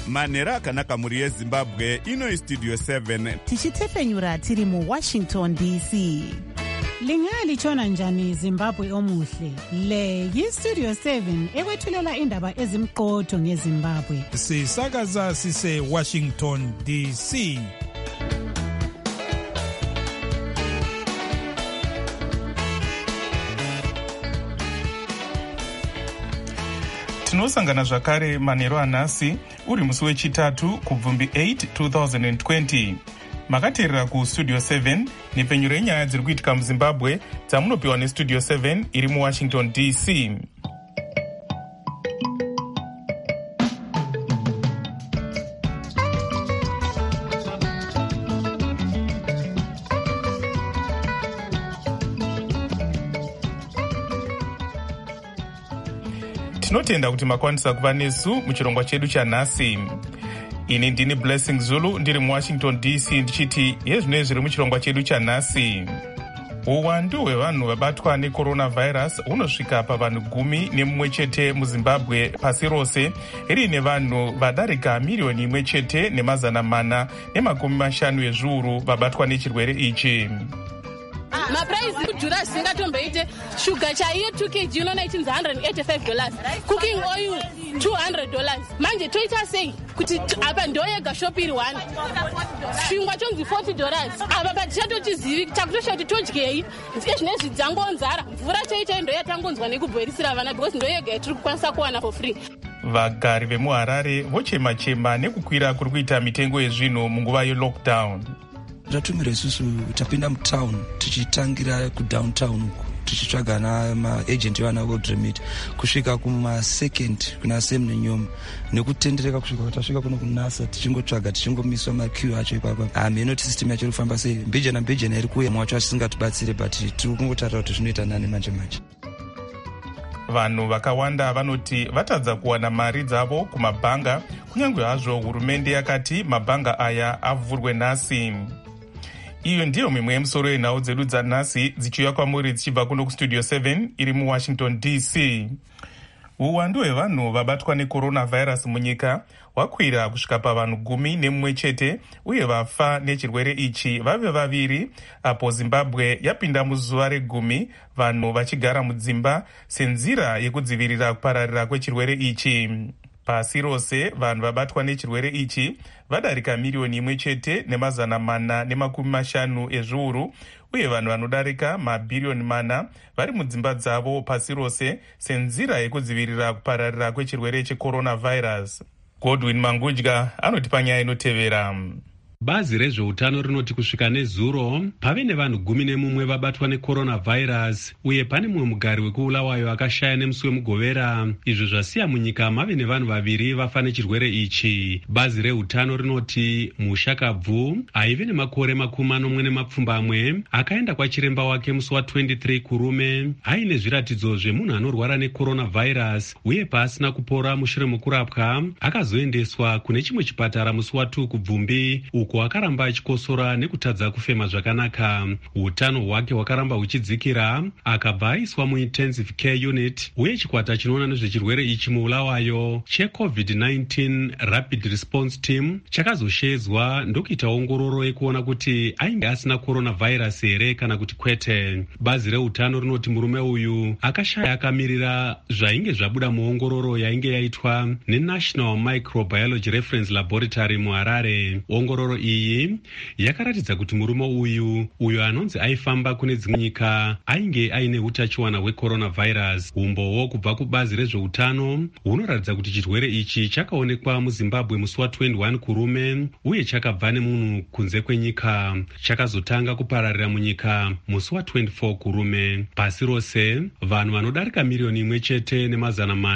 manhero akanaka mhuri yezimbabwe. Ino istudio 7 tichitefenyura tiri muWashington DC. Lingalitshona njani Zimbabwe omuhle? Le yiStudio 7 ekwethulela indaba ezimqotho ngeZimbabwe. Sisakaza sise Washington DC. Tinosangana zvakare manhero anhasi uri musi wechitatu kubvumbi 8 2020. Makateerera kuStudio 7 nepfenyuro yenyaya dziri kuitika muZimbabwe dzamunopiwa neStudio 7 iri muWashington DC. Tinotenda kuti makwanisa kuva nesu muchirongwa chedu chanhasi. Ini ndini Blessing Zulu ndiri muWashington DC ndichiti yezvinoi zviri muchirongwa chedu chanhasi. Uwandu hwevanhu vabatwa necoronavirus hunosvika pavanhu 11 chete muZimbabwe pasi rose, riine vanhu vadarika miriyoni 1 chete ne450 ezviuru vabatwa nechirwere ichi. Maprice kudhura zvisingatomboite. Sugar chaiyo 2 kg unoona ichinzi $185, cooking oil $200. Manje toita sei kuti apa ndo yega shop iri 1, chingwa chonzi $40. Apa patichatochizivi takutosha kuti todyei zvinezvi dzangonzara mvura chaicho ndo yatangonzwa nekubhoirisira vana because ndo yega yatiri kukwanisa kuwana for free. Vagari vemuHarare vochema-chema nekukwira kuri kuita mitengo yezvinhu munguva yelockdown. Tatumira isusu tapinda mutown tichitangira kudowntown uko tichitsvaga namaagent vana World Remit kusvika kumasecond kuna Sam neNyoma nekutendereka kusvika kwatasvika kuno kunasa tichingotsvaga tichingomiswa maqueue acho ipapa. Haminoti system yacho irikufamba sei, mbijana iri kuuya mwacho asingatibatsire but tiri kungotarira kuti zvinoita nani manje. Vanhu vakawanda vanoti vatadza kuwana mari dzavo kumabhanga, kunyange hazvo hurumende yakati mabhanga aya avhurwe nhasi. Iyo ndiyo mimwe yemusoro yenhau dzedu dzanhasi dzichiuya kwamuri dzichibva kuno kuStudio 7 iri muWashington DC. Uwandu hwevanhu vabatwa necoronavirus munyika hwakwira kusvika pavanhu 11 chete, uye vafa nechirwere ichi vave 2, apo Zimbabwe yapinda muzuva re10 vanhu vachigara mudzimba senzira yekudzivirira kupararira kwechirwere ichi. Pasi rose vanhu vabatwa nechirwere ichi vadarika miriyoni 1 chete ne450 ezviuru, uye vanhu vanodarika mabhiriyoni 4 vari mudzimba dzavo pasi rose senzira yekudzivirira kupararira kwechirwere checoronavirus. Godwin Mangudya anoti panyaya inotevera. Bazi rezveutano rinoti kusvika nezuro pave nevanhu 11 vabatwa necoronavirus, uye pane mumwe mugari wekuulawayo akashaya nemusi wemugovera. Izvo zvasiya munyika mave nevanhu 2 vafa nechirwere ichi. Bazi reutano rinoti Mushakabvu aive nemakore 40 akaenda kwachiremba wake musi wa23 kurume aine zviratidzo zvemunhu anorwara necoronavirus, uye paasina kupora mushure mokurapwa akazoendeswa kune chimwe chipatara musi wa2 kubvumbi uko akaramba achikosora nekutadza kufema zvakanaka. Utano hwake hwakaramba huchidzikira, akabva aiswa muintensive care unit, uye chikwata chinoona nezvechirwere ichi muulawayo cheCovid-19 Rapid Response Team chakazoshedzwa ndokuita ongororo yekuona kuti ainge asina coronavirus here kana kuti kwete. Bazi reutano rinoti murume uyu akashaya akamirira zvainge zvabuda muongororo yainge yaitwa neNational Microbiology Reference Laboratory muHarare. Ongororo iyi yakaratidza kuti murume uyu anonzi aifamba kune dzimwe nyika ainge aine utachiwana hwecoronavirus. Umboo kubva kubazi rezveutano hunoratidza kuti chirwere ichi chakaonekwa muZimbabwe musi wa21 kurume, uye chakabva nemunhu kunze kwenyika. Chakazotanga kupararira munyika musi wa24 kurume. Pasi rose vanhu vanodarika miriyoni 1 chete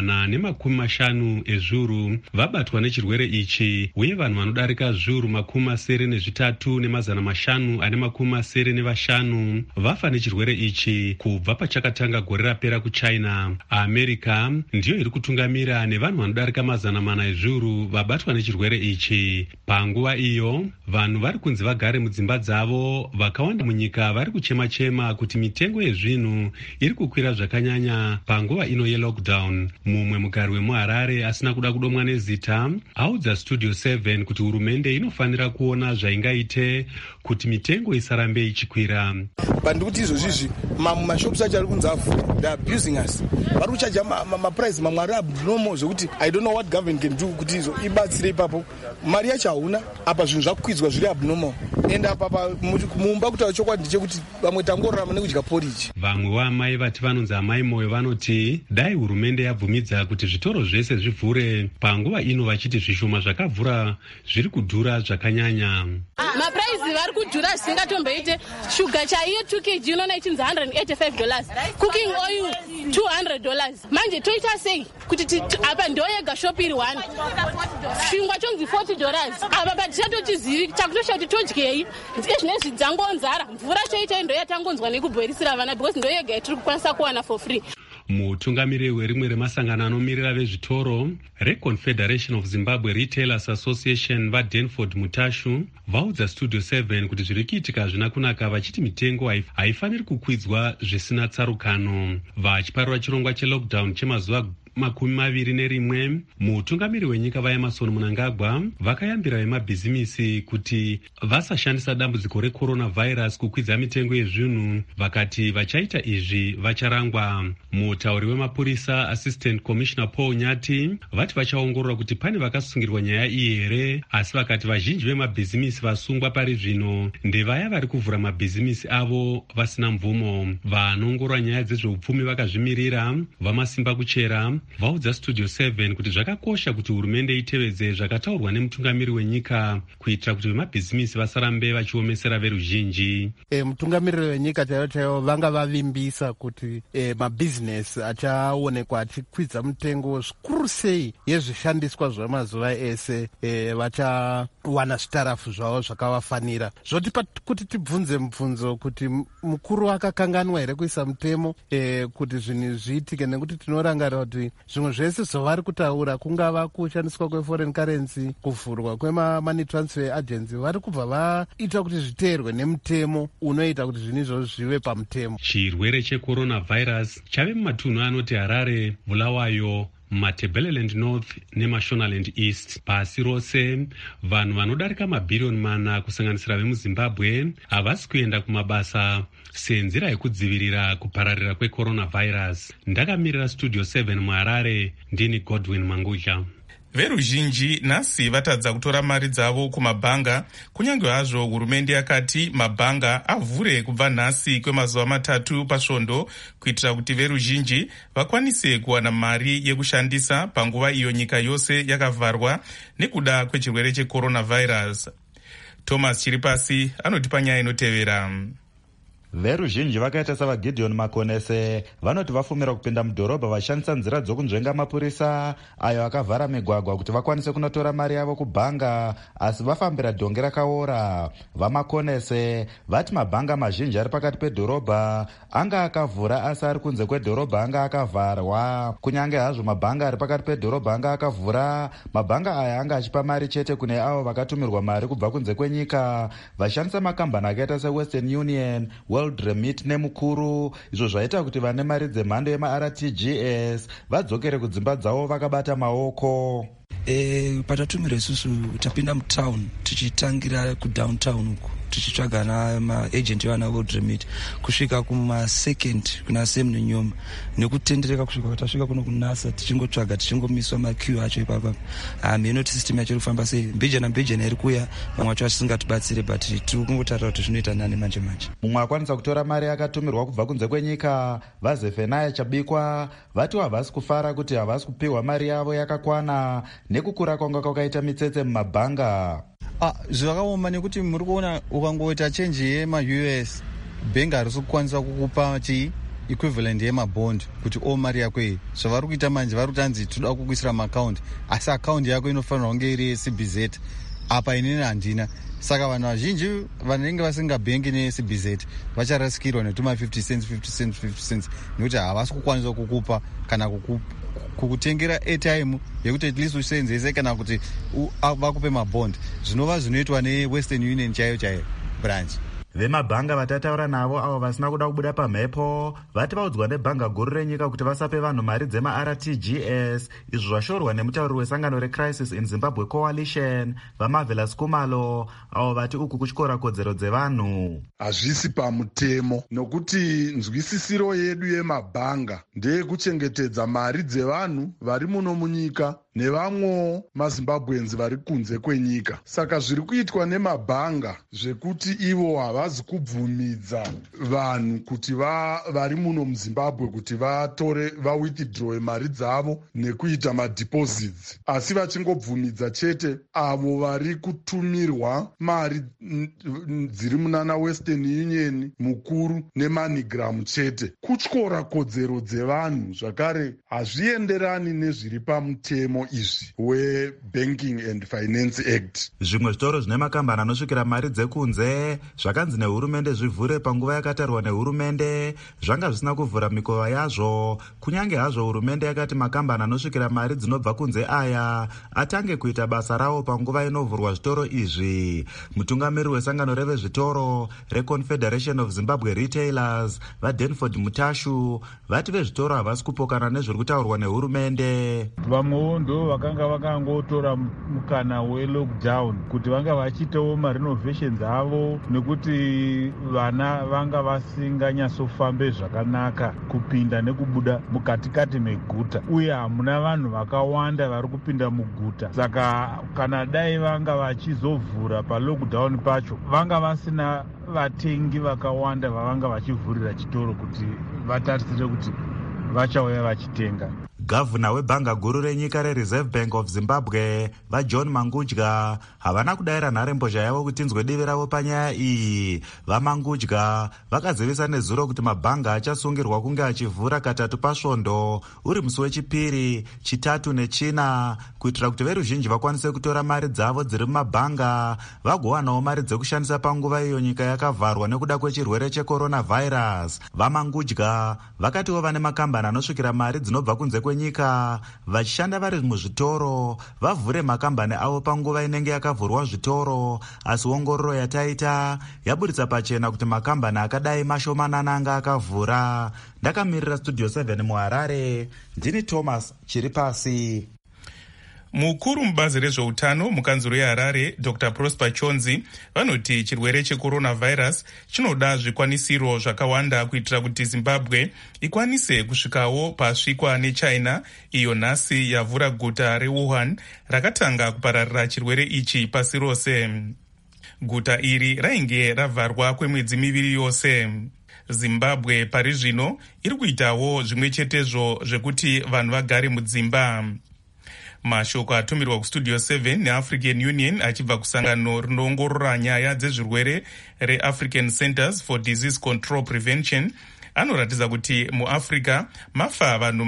ne450 ezviuru vabatwa nechirwere ichi, uye vanhu vanodarika zviuru 50 2,950 vafa nechirwere ichi kubva pachakatanga gore rapera kuchina. America ndiyo iri kutungamira nevanhu vanodarika 400 ezviuru vabatwa nechirwere ichi. Panguva iyo vanhu vari kunzi vagare mudzimba dzavo, vakawanda munyika vari kuchema-chema kuti mitengo yezvinhu iri kukwira zvakanyanya panguva ino yelockdown. Mumwe mugari wemuHarare asina kuda kudomwa nezita audza Studio 7 kuti hurumende inofanira kuona zvaingaite kuti mitengo isarambe ichikwira. Pandikuti izvozvizvi mashops acho ari kunzi avhura, they are abusing us. Vari kuchaja maprice mamwe ari abnormal zvokuti I don't know what government can do kuti izo ibatsire ipapo. Mari yacho hauna, apa zvinhu zvakukwidzwa zviri abnormal. And apa mumba kutaura chokwadi ndechekuti vamwe tangorarama nekudya porridge. Vamwe vaamai vati vanonzi amai moyo vanoti dai hurumende yabvumidza kuti zvitoro zvese zvivhure panguva ino, vachiti zvishoma zvakavhura zviri kudhura zvakanyanya. Maprice vari kudhura zvisingatomboite. Shuga chaiyo 2 kg unoona ichinzi $185, cooking oil $200. Manje toita sei kuti apa ndo yega shop iri 1, chingwa chonzi $40. Apa patichatochizivi chakutosha kuti todyei zvinezvi dzangonzara mvura choita ndo yatangonzwa nekubhoirisira vana because ndo yega tiri kukwanisa kuwana for free. Mutungamiri werimwe remasangano anomirira vezvitoro reConfederation of Zimbabwe Retailers Association vaDenford Mutashu vaudza Studio 7 kuti zviri kuitika hazvina kunaka, vachiti mitengo haifaniri kukwidzwa zvisina tsarukano. Vachiparura chirongwa chelockdown chemazuva 21, mutungamiri wenyika vaEmmerson Mnangagwa vakayambira vemabhizimisi kuti vasashandisa dambudziko recoronavirus kukwidza mitengo yezvinhu, vakati vachaita izvi vacharangwa. Mutauri wemapurisa Assistant Commissioner Paul Nyati vati vachaongorora kuti pane vakasungirwa nyaya iyi here, asi vakati vazhinji vemabhizimisi vasungwa pari zvino ndevaya vari kuvhura mabhizimisi avo vasina mvumo. Vanoongorora nyaya dzezveupfumi vakazvimirira vamasimba kuchera vaudza Studio 7 kuti zvakakosha kuti hurumende itevedze zvakataurwa nemutungamiri wenyika kuitira kuti vemabhizimisi vasarambe vachiomesera veruzhinji. Mutungamiriri wenyika chaivo vanga vavimbisa kuti mabhizinesi achaonekwa achikwidza mutengo zvikuru sei yezvishandiswa zvemazuva ese, vachawana zvitarafu zvavo zvakavafanira. Zvotipa kuti tibvunze mubvunzo kuti mukuru akakanganwa here kuisa mutemo kuti zvinhu zviitike, nekuti tinorangarira kuti zvimwe zvese zvavari kutaura, kungava kushandiswa kweforeign currency, kuvhurwa kwemamoney transfer agency, vari kubva vaita kuti zviteerwe nemutemo unoita kuti zvinhu izvozvo zvive pamutemo. Chirwere checoronavirus chave mumatunhu anoti Harare, Bulawayo, Matabeleland North neMashonaland East. Pasi rose vanhu vanodarika mabhiriyoni 4 kusanganisira vemuZimbabwe havasi kuenda kumabasa senzira yekudzivirira kupararira kwecoronavirus. Ndakamirira Studio 7 muHarare, ndini Godwin Mangudya. Veruzhinji nhasi vatadza kutora mari dzavo kumabhanga, kunyange hazvo hurumende yakati mabhanga avhure kubva nhasi kwemazuva 3 pasvondo kuitira kuti veruzhinji vakwanise kuwana mari yekushandisa panguva iyo nyika yose yakavharwa nekuda kwechirwere checoronavirus. Thomas Chiripasi anotipa nyaya inotevera. Veruzhinji vakaita savaGideon Makonese vanoti vafumira kupinda mudhorobha vachishandisa nzira dzokunzvenga mapurisa ayo akavhara migwagwa kuti vakwanise kunotora mari yavo kubhanga, asi vafambira dhonge rakaora. VaMakonese vati mabhanga mazhinji ari pakati pedhorobha anga akavhura, asi ari kunze kwedhorobha anga akavharwa. Kunyange hazvo mabhanga ari pakati pedhorobha anga akavhura, mabhanga aya anga achipa mari chete kune avo vakatumirwa mari kubva kunze kwenyika vachishandisa makambani akaita seWestern Union, World Remit nemukuru, izvo zvaita kuti vane mari dzemhando yemaRTGS vadzokere kudzimba dzavo vakabata maoko. Patatumira isusu tapinda mutown tichitangira kudowntown uku tichitsvaga namaagent evana World Remit kusvika kumasecond kuna Sam neNyoma, nekutendereka kusvika kwatasvika kuno kunasa tichingotsvaga tichingomiswa maqueue acho ipapo. Inoti system yacho irikufamba sei, mbijana iri kuya, vamwe vacho vasingatibatsire, but tiri kungotarira kuti zvinoita nani manje. Mumwe akwanisa kutora mari akatumirwa kubva kunze kwenyika, vaZefenaya Chabikwa vati havasi kufara kuti havasi kupiwa mari yavo yakakwana nekukura kwanga kwakaita mitsetse mumabhanga. Zvakaoma nekuti muri kuona ukangoita change yema-US bhengi harisi kukwanisa kukupa equivalent yemabond kuti mari yako iyi. Zvavari kuita manje vari kutanzi toda kukuisira maakaunti, asi akaunti yako inofanirwa kunge iri yeCBZ. apa inini handina. Saka vanhu vazhinji vanenge vasingabhengi neCBZ vacharasikirwa netuma 50 cents nekuti havasi kukwanisa kukupa kana kukutengera airtime yekuti at least usenzese kana kuti vakupe mabond, zvinova zvinoitwa neWestern Union chaiyo branch. Vemabhanga vatataura navo avo vasina kuda kubuda pamhepo vati vaudzwa nebhanga guru renyika kuti vasape vanhu mari dzema-RTGS, izvo zvashorwa nemutauriri wesangano reCrisis in Zimbabwe Coalition vaMarvelous Kumalo, avo vati uku kutyora kodzero dzevanhu. Hazvisi pamutemo, nokuti nzwisisiro yedu yemabhanga ndeyekuchengetedza mari dzevanhu vari muno munyika nevamwewo maZimbabweans vari kunze kwenyika. Saka zviri kuitwa nemabhanga zvekuti ivo havazi kubvumidza vanhu kuti vari muno muZimbabwe kuti vawithdrawe mari dzavo nekuita madeposits, asi vachingobvumidza chete avo vari kutumirwa mari dziri munana Western Union mukuru neMoneygram chete. Kutyora kodzero dzevanhu zvakare hazvienderani nezviri pamutemo izvi weBanking and Finance Act. Zvimwe zvitoro zvine makambani anosvikira mari dzekunze zvakanzi nehurumende zvivhure panguva yakatarwa nehurumende zvanga zvisina kuvhura mikova yazvo, kunyange hazvo hurumende yakati makambani anosvikira mari dzinobva kunze aya atange kuita basa rawo panguva inovhurwa zvitoro izvi. Mutungamiri wesangano revezvitoro reConfederation of Zimbabwe Retailers vaDenford Mutashu vati vezvitoro havasi kupokana nezviri kutaurwa nehurumende. Vamwewo ndo vakanga vakangotora mukana welockdown kuti vanga vachiitawo marenovations avo, nekuti vana vanga vasinganyatsofambe zvakanaka kupinda nekubuda mukatikati meguta, uye hamuna vanhu vakawanda vari kupinda muguta. Saka kana dai vanga vachizovhura palockdown pacho vanga vasina vatengi vakawanda vavanga vachivhurira chitoro kuti vatarisire kuti vachauya vachitenga. Gavhuna webhanga guru renyika reReserve Bank of Zimbabwe vaJohn Mangudya havana kudayira nharembozha yavo kuti inzwe divi ravo panyaya iyi. VaMangudya vakazivisa nezuro kuti mabhanga achasungirwa kunge achivhura katatu pasvondo uri musi wechipiri, chitatu nechina kuitira kuti veruzhinji vakwanise kutora mari dzavo dziri mumabhanga vagowanawo mari dzekushandisa panguva iyo nyika yakavharwa nekuda kwechirwere checoronavirus. VaMangudya vakatiwo vane makambani anosvikira mari dzinobva kunze nyika vachishanda vari muzvitoro vavhure makambani avo panguva inenge yakavhurwa zvitoro, asi ongororo yataita yaburitsa pachena kuti makambani akadai mashomanana anga akavhura. Ndakamirira Studio 7 muHarare, ndini Thomas Chiripasi. Mukuru mubazi rezveutano mukanzuro yeHarare Dr. Prosper Chonzi vanoti chirwere checoronavirus chinoda zvikwanisiro zvakawanda kuitira kuti Zimbabwe ikwanise kusvikawo pasvikwa neChina, iyo nhasi yavhura guta reWuhan rakatanga kupararira chirwere ichi pasi rose. Guta iri rainge ravharwa kwemwedzi miviri yose. Zimbabwe pari zvino iri kuitawo zvimwe chetezvo zvekuti vanhu vagare mudzimba. Mashoko atumirwa kuStudio 7 neAfrican Union achibva kusangano rinoongorora nyaya dzezvirwere reAfrican Centers for Disease Control Prevention anoratidza kuti muAfrica mafa vanhu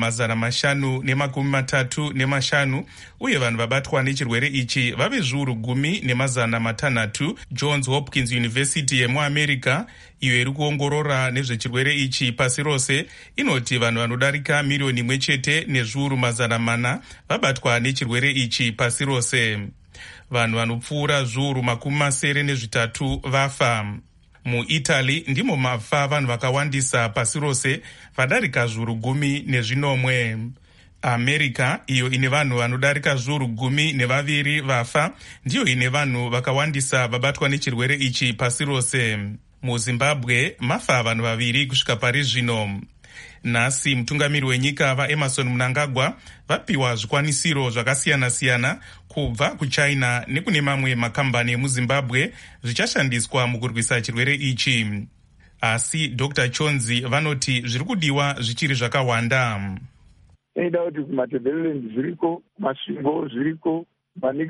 535 uye vanhu vabatwa nechirwere ichi vave zviuru 10,600. Johns Hopkins University yemuAmerica iyo iri kuongorora nezvechirwere ichi pasi rose inoti vanhu vanodarika 1,000,000 nezviuru 400 vabatwa nechirwere ichi pasi rose. Vanhu vanopfuura zviuru 83 vafa. MuItaly ndimo mafa vanhu vakawandisa pasi rose vadarika zviuru 10,000. America iyo ine vanhu vanodarika zviuru 12 vafa ndiyo ine vanhu vakawandisa vabatwa nechirwere ichi pasi rose. MuZimbabwe mafa vanhu 2 kusvika pari zvino. Nhasi mutungamiri wenyika vaEmerson Mnangagwa vapiwa zvikwanisiro zvakasiyana-siyana kubva kuChina nekune mamwe makambani emuZimbabwe zvichashandiswa mukurwisa chirwere ichi. Asi Dr. Chonzi vanoti zviri kudiwa zvichiri zvakawanda. Inoda kuti kumaTebeleland zviriko, kumasvingo zviriko,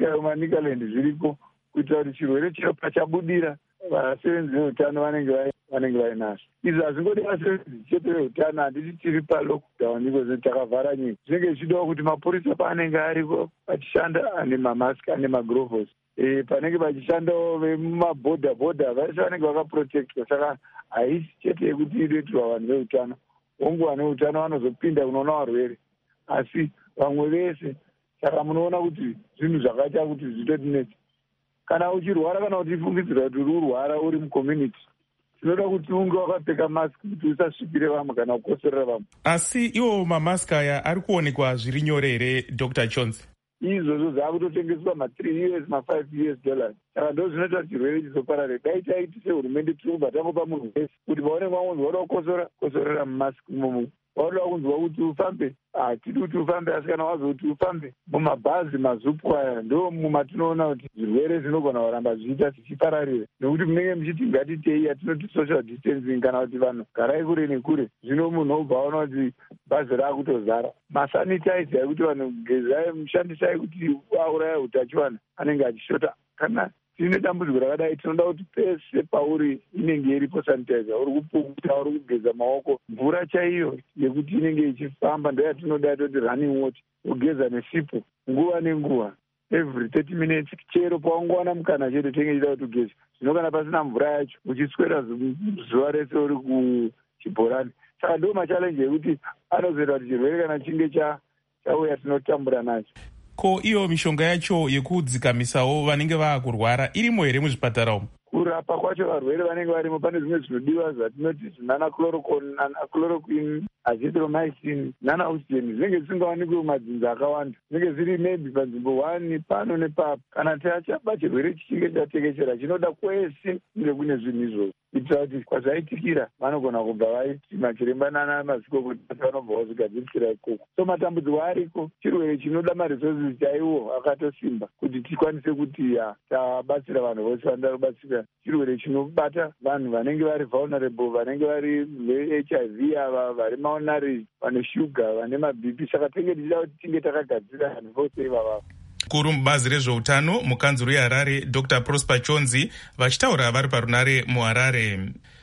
Manicaland zviriko, kuitira kuti chirwere chiyo pachabudira vasevenzi veutano vanenge vanenge vainazo. Izvi hazvingodi chete veutano, handiti tiri palockdown iko takavhara nyika. Zvinenge zvichidawo kuti mapurisa paanenge ariko pachishanda ane mamask ane magrovhos, panenge pachishandawo vemumabhodha vese vanenge vakaprotectwa. Saka haisi chete yekuti inoitirwa vanhu veutano, vonguva neutano vanozopinda kunoona varwere, asi vamwe vese. Saka munoona kuti zvinhu zvakaita kuti zvitotinetsa. Kana uchirwara kana utifungidzira kuti uri urwara uri mucommunity, tinoda kuti unge wakapfeka mask kuti usasvipire vamwe kana kukosorera vamwe. Asi iwo mamask aya ari kuonekwa zviri nyore here, Dr. Chonzi? Izvozvo zvaakutotengeswa $3 $5. Saka ndo zvinoita kuti chirwere chizoparare. Dai taiti sehurumende tiri kubva tangopa munhu wese kuti vaonekwa kunzi wada kukosora, kosorera mumask imomo. Wada kunzwa kuti ufambe, hatidi kuti ufambe, asi kana wazwa kuti ufambe mumabhazi mazupu aya ndo mumatinoona kuti zvirwere zvinogona kuramba zvichiita zvichipararira. Nekuti munenge muchiti ngatitei yatinoti social distancing, kana kuti vanhu garai kure nekure. Zvino munhu obva aona kuti bhazi raakutozara. Masanitizer ekuti vanhu gezai mushandisai kuti auraya utachiwana anenge achishota. Kana tine dambudziko rakadai, tinoda kuti pese pauri inenge iripo sanitizer, uri kupukuta, uri kugeza maoko, mvura chaiyo yekuti inenge ichifamba ndoyatinoda toti running water, kugeza nesipo nguva nenguva every 30 minutes. Chero paungowana mukana chete tenge chida kuti ugeze. Zvino kana pasina mvura yacho uchiswera zuva rese uri kuchibhorani. Saka ndo machallenji ekuti anozoita kuti chirwere kana chinge chauya tinotambura nacho. Ko iyo mishonga yacho yekudzikamisawo vanenge vaakurwara irimo here muzvipatara umu? Kurapa kwacho varwere vanenge varimo pane zvimwe zvinodiwa zvatinoti nanachloroquine, azithromycin, nanaoxygen, zvinenge zvisingawanikwi mumadzinza akawanda. Zvinenge zviri maybe panzvimbo 1 pano nepapo. Kana tachaba chirwere chichinge chatekeshera chinoda kwese kunge kune zvinhu izvozvo, kuitira kuti kwazvaitikira vanogona kubva vaiti machiremba nanamazvikokota vanobva vazvigadzirikira ikoko. So matambudziko ariko, chirwere chinoda maresources chaiwo akatosimba kuti tikwanise kuti tabatsira vanhu vose vanoda kubatsira. Chirwere chinobata vanhu vanenge vari vulnerable, vanenge vari veHIV, ava vari maonari, vane shuga, vane mabhipi. Saka tenge tichida kuti tinge takagadzira vanhu vose ivava. Kuru mubazi rezveutano mukanzuru yeHarare, Dr. Prosper Chonzi, vachitaura vari parunare muHarare.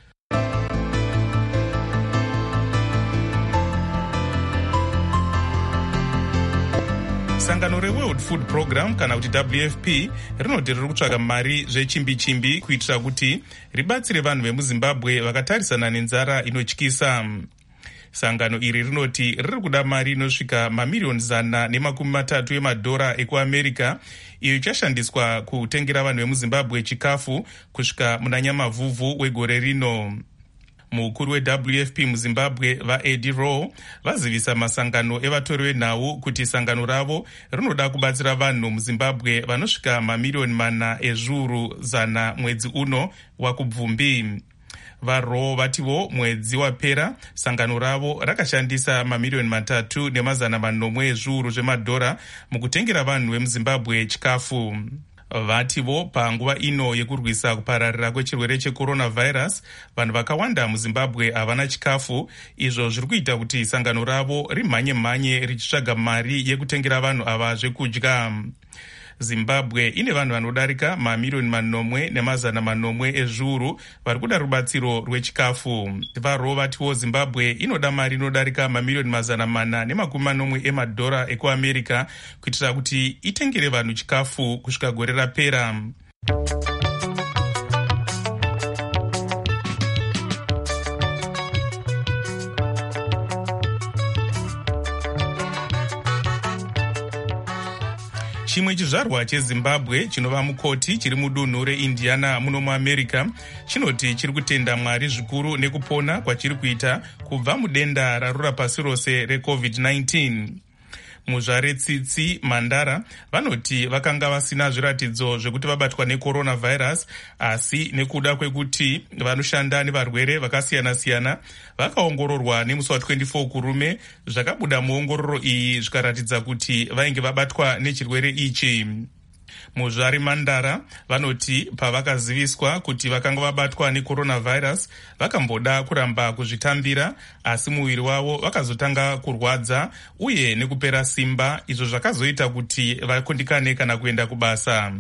Sangano reWorld Food Program kana kuti WFP rinoti riri kutsvaga mari zvechimbi-chimbi kuitira kuti ribatsire vanhu vemuZimbabwe vakatarisana nenzara inotyisa. Sangano iri rinoti riri kuda mari inosvika mamiliyoni 130 emadhora ekuAmerica, iyo ichashandiswa kutengera vanhu vemuZimbabwe chikafu kusvika muna Nyamavhuvhu wegore rino. Mukuru weWFP muZimbabwe vaEddie Rowe vazivisa masangano evatori venhau kuti sangano ravo rinoda kubatsira vanhu muZimbabwe vanosvika mamiliyoni 400 mwedzi uno waKubvumbi. VaRowe vativo mwedzi wapera sangano ravo rakashandisa mamiliyoni 3,400 ezviuru zvemadhora mukutengera vanhu vemuZimbabwe chikafu. Vativo panguva ino yekurwisa kupararira kwechirwere checoronavirus, vanhu vakawanda muZimbabwe havana chikafu, izvo zviri kuita kuti sangano ravo rimhanye richitsvaga mari yekutengera vanhu ava zvekudya. Zimbabwe ine vanhu vanodarika mamiliyoni 4,400 ezviuru vari kuda rubatsiro rwechikafu. VaRowe vatiwo Zimbabwe inoda mari inodarika mamiliyoni 440 emadhora ekuAmerica kuitira kuti itengere vanhu chikafu kusvika gore rapera. Chimwe chizvarwa cheZimbabwe chinova mukoti chiri mudunhu reIndiana muno muAmerica chinoti chiri kutenda Mwari zvikuru nekupona kwachiri kuita kubva mudenda rarura pasi rose reCovid-19. Muzvare Tsitsi Mandara vanoti vakanga vasina zviratidzo zvekuti vabatwa necoronavirus, asi nekuda kwekuti vanoshanda nevarwere vakasiyana-siyana vakaongororwa nemusi wa24 kurume, zvakabuda muongororo iyi zvikaratidza kuti vainge vabatwa nechirwere ichi. Muzvare Mandara vanoti pavakaziviswa kuti vakanga vabatwa necoronavirus vakamboda kuramba kuzvitambira, asi muviri wavo vakazotanga kurwadza uye nekupera simba, izvo zvakazoita kuti vakundikane kana kuenda kubasa.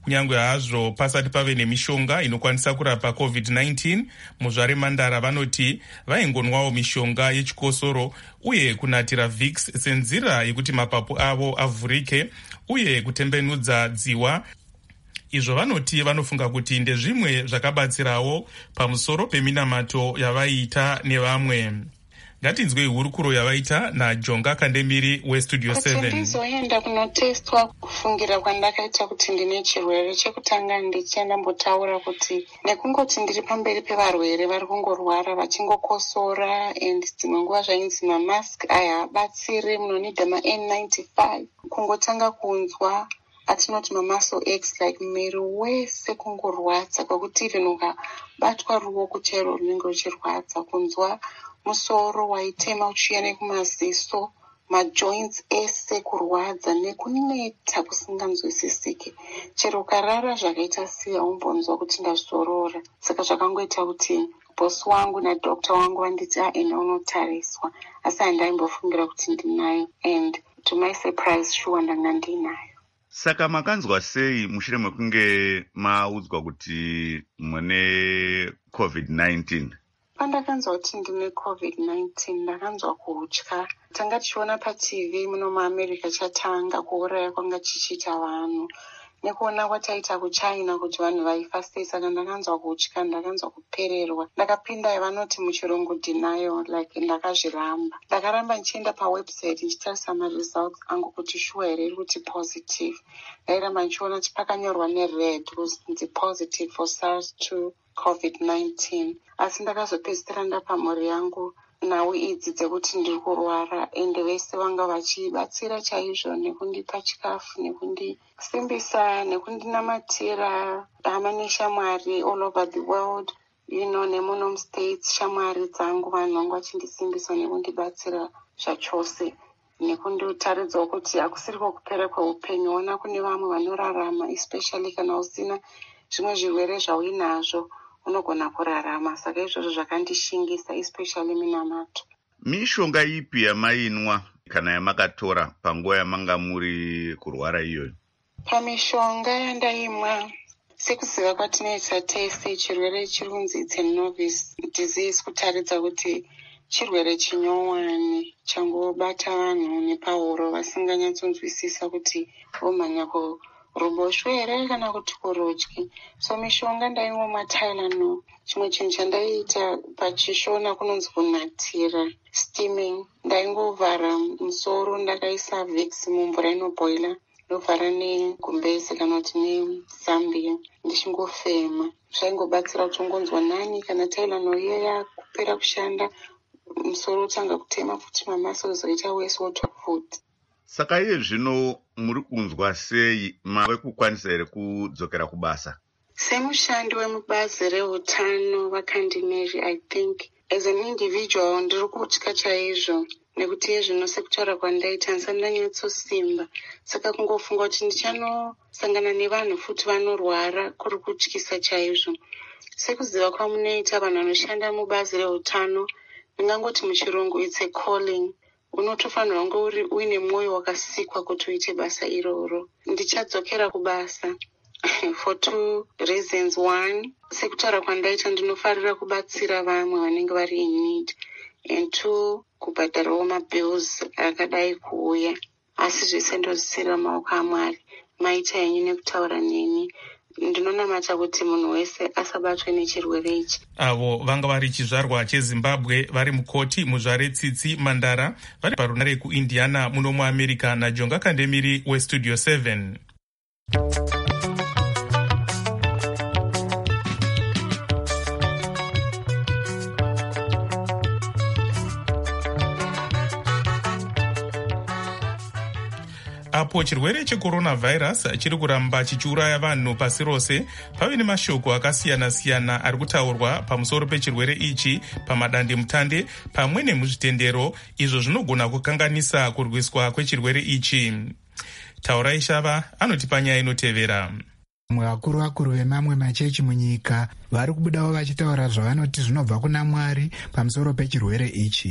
kunyange hazvo pasati pave nemishonga inokwanisa kurapa covid-19. muzvaremandara vanoti vaingonwawo mishonga yechikosoro uye kunatira Vicks senzira yekuti mapapu avo avhurike uye kutembenudza dziwa. Izvo vanoti vanofunga kuti ndezvimwe zvakabatsirawo pamusoro peminamato yavaiita nevamwe. Ngatinzwei hurukuro yavaita naJonga Kandemiri weStudio 7. Kuti ndizoenda kunotestwa, kufungira kwandakaita kuti ndine chirwere chekutanga, ndichienda mbotaura kuti nekungoti ndiri pamberi pevarwere vari kungorwara vachingokosora, and dzimwe nguva zvainzi mamask aya habatsiri, munonidha maN95. Kungotanga kunzwa atinoti mamaso x like miri wese kungorwadza kwekuti even ukabatwa ruoko chairo runenge ruchirwadza, kunzwa musoro waitema uchiya nekumaziso, majoints ese kurwadza nekuneta kusinganzwisisike. Chero ukarara zvakaita sei haumbonzwa kuti ndazorora. Saka zvakangoita kuti bosi wangu nadokta wangu vanditi enda unotariswa, asi handaimbofungira kuti ndinayo, and to my surprise sure ndanga ndinayo. Saka makanzwa sei mushure mekunge maudzwa kuti mune COVID-19? Pandakanzwa kuti ndine COVID-19 ndakanzwa kutya. Tanga tichiona paTV muno muAmerica chatanga kuuraya kwanga chichiita vanhu, nekuona kwataita kuChina kuti vanhu vaifa sei. Saka ndakanzwa kutya, ndakanzwa kupererwa. Ndakapinda vanoti muchirungu denial, like ndakazviramba. Ndakaramba ndichienda pawebsite ndichitarisa maresults angu kuti shuwa here iri kuti positive. Ndairamba ndichiona kuti pakanyorwa nered kuti positive for SARS-2 COVID-19. Asi ndakazopedzisira ndapa mhuri yangu nhau idzi dzekuti ndiri kurwara, ende vese vanga vachibatsira chaizvo nekundipa chikafu, nekundisimbisa, nekundinamatira. Hama neshamwari all over the world, nemuno mustates, shamwari dzangu, vanhu vangu vachindisimbisa nekundibatsira zvachose, nekundotaridzawo kuti hakusiri kwokupera kweupenyu. Ona kune vamwe vanorarama, especially kana usina zvimwe zvirwere zvauinazvo unogona kurarama. Saka izvozvo zvakandishingisa, especially minamato. Mishonga ipi yamainwa kana yamakatora panguva yamanga muri kurwara iyoyo? Pamishonga yandaimwa, sekuziva kwatinoita tese, chirwere chiri kunzi Zenovis disease, kutaridza kuti chirwere chinyowani changobata vanhu nepahuro vasinganyatsonzwisisa kuti vomhanya ruboshwe here kana kuti kurudyi. So mishonga ndaimwa maTylenol. Chimwe chinhu chandaiita pachishona kunonzi kunatira, steaming. Ndaingovhara musoro, ndakaisa Vicks mumvura inobhoila, ndovhara negumbezi kana kuti nezambia, ndichingofema. Zvaingobatsira kutongonzwa nani. Kana Tylenol iya yakupera kushanda, musoro utanga kutema futi, mamaso zoita worse water futi. Saka iye zvino muri kunzwa sei? Mave kukwanisa here kudzokera kubasa? Semushandi wemubazi reutano vakandimeri, I think as an individual ndiri kutya chaizvo, nekuti yezvino sekutaura kwandaita handisati ndanyatsosimba. Saka kungofunga kuti ndichanosangana nevanhu futi vanorwara kuri kutyisa chaizvo. Sekuziva kwamunoita vanhu vanoshanda mubazi reutano, ndingangoti muchirungu it's a calling. Unotofanirwa kunge uine mwoyo wakasikwa kuti uite basa iroro. Ndichadzokera kubasa for 2 reasons. 1, sekutaura kwandaita ndinofarira kubatsira vamwe vanenge vari in need, and 2, kubhadharawo mabills akadai kuuya. Asi zvese ndozvisira maoko aMwari. Maita henyu nekutaura neni. Ndinonamata kuti munhu wese asabatwe nechirwere ichi. Avo vanga vari chizvarwa cheZimbabwe, vari mukoti muzvare Tsitsi Mandara, vari parunare kuIndiana muno muAmerica, naJonga Kandemiri weStudio 7. Apo chirwere checoronavirus chiri kuramba chichiuraya vanhu pasi rose, pave nemashoko akasiyana-siyana ari kutaurwa pamusoro pechirwere ichi pamadandemutande pamwe nemuzvitendero, izvo zvinogona kukanganisa kurwiswa kwechirwere ichi. Taurai Shava anoti panyaya inotevera. Vakuru vemamwe machechi munyika vari kubudawo vachitaura zvavanoti zvinobva kuna Mwari pamusoro pechirwere ichi.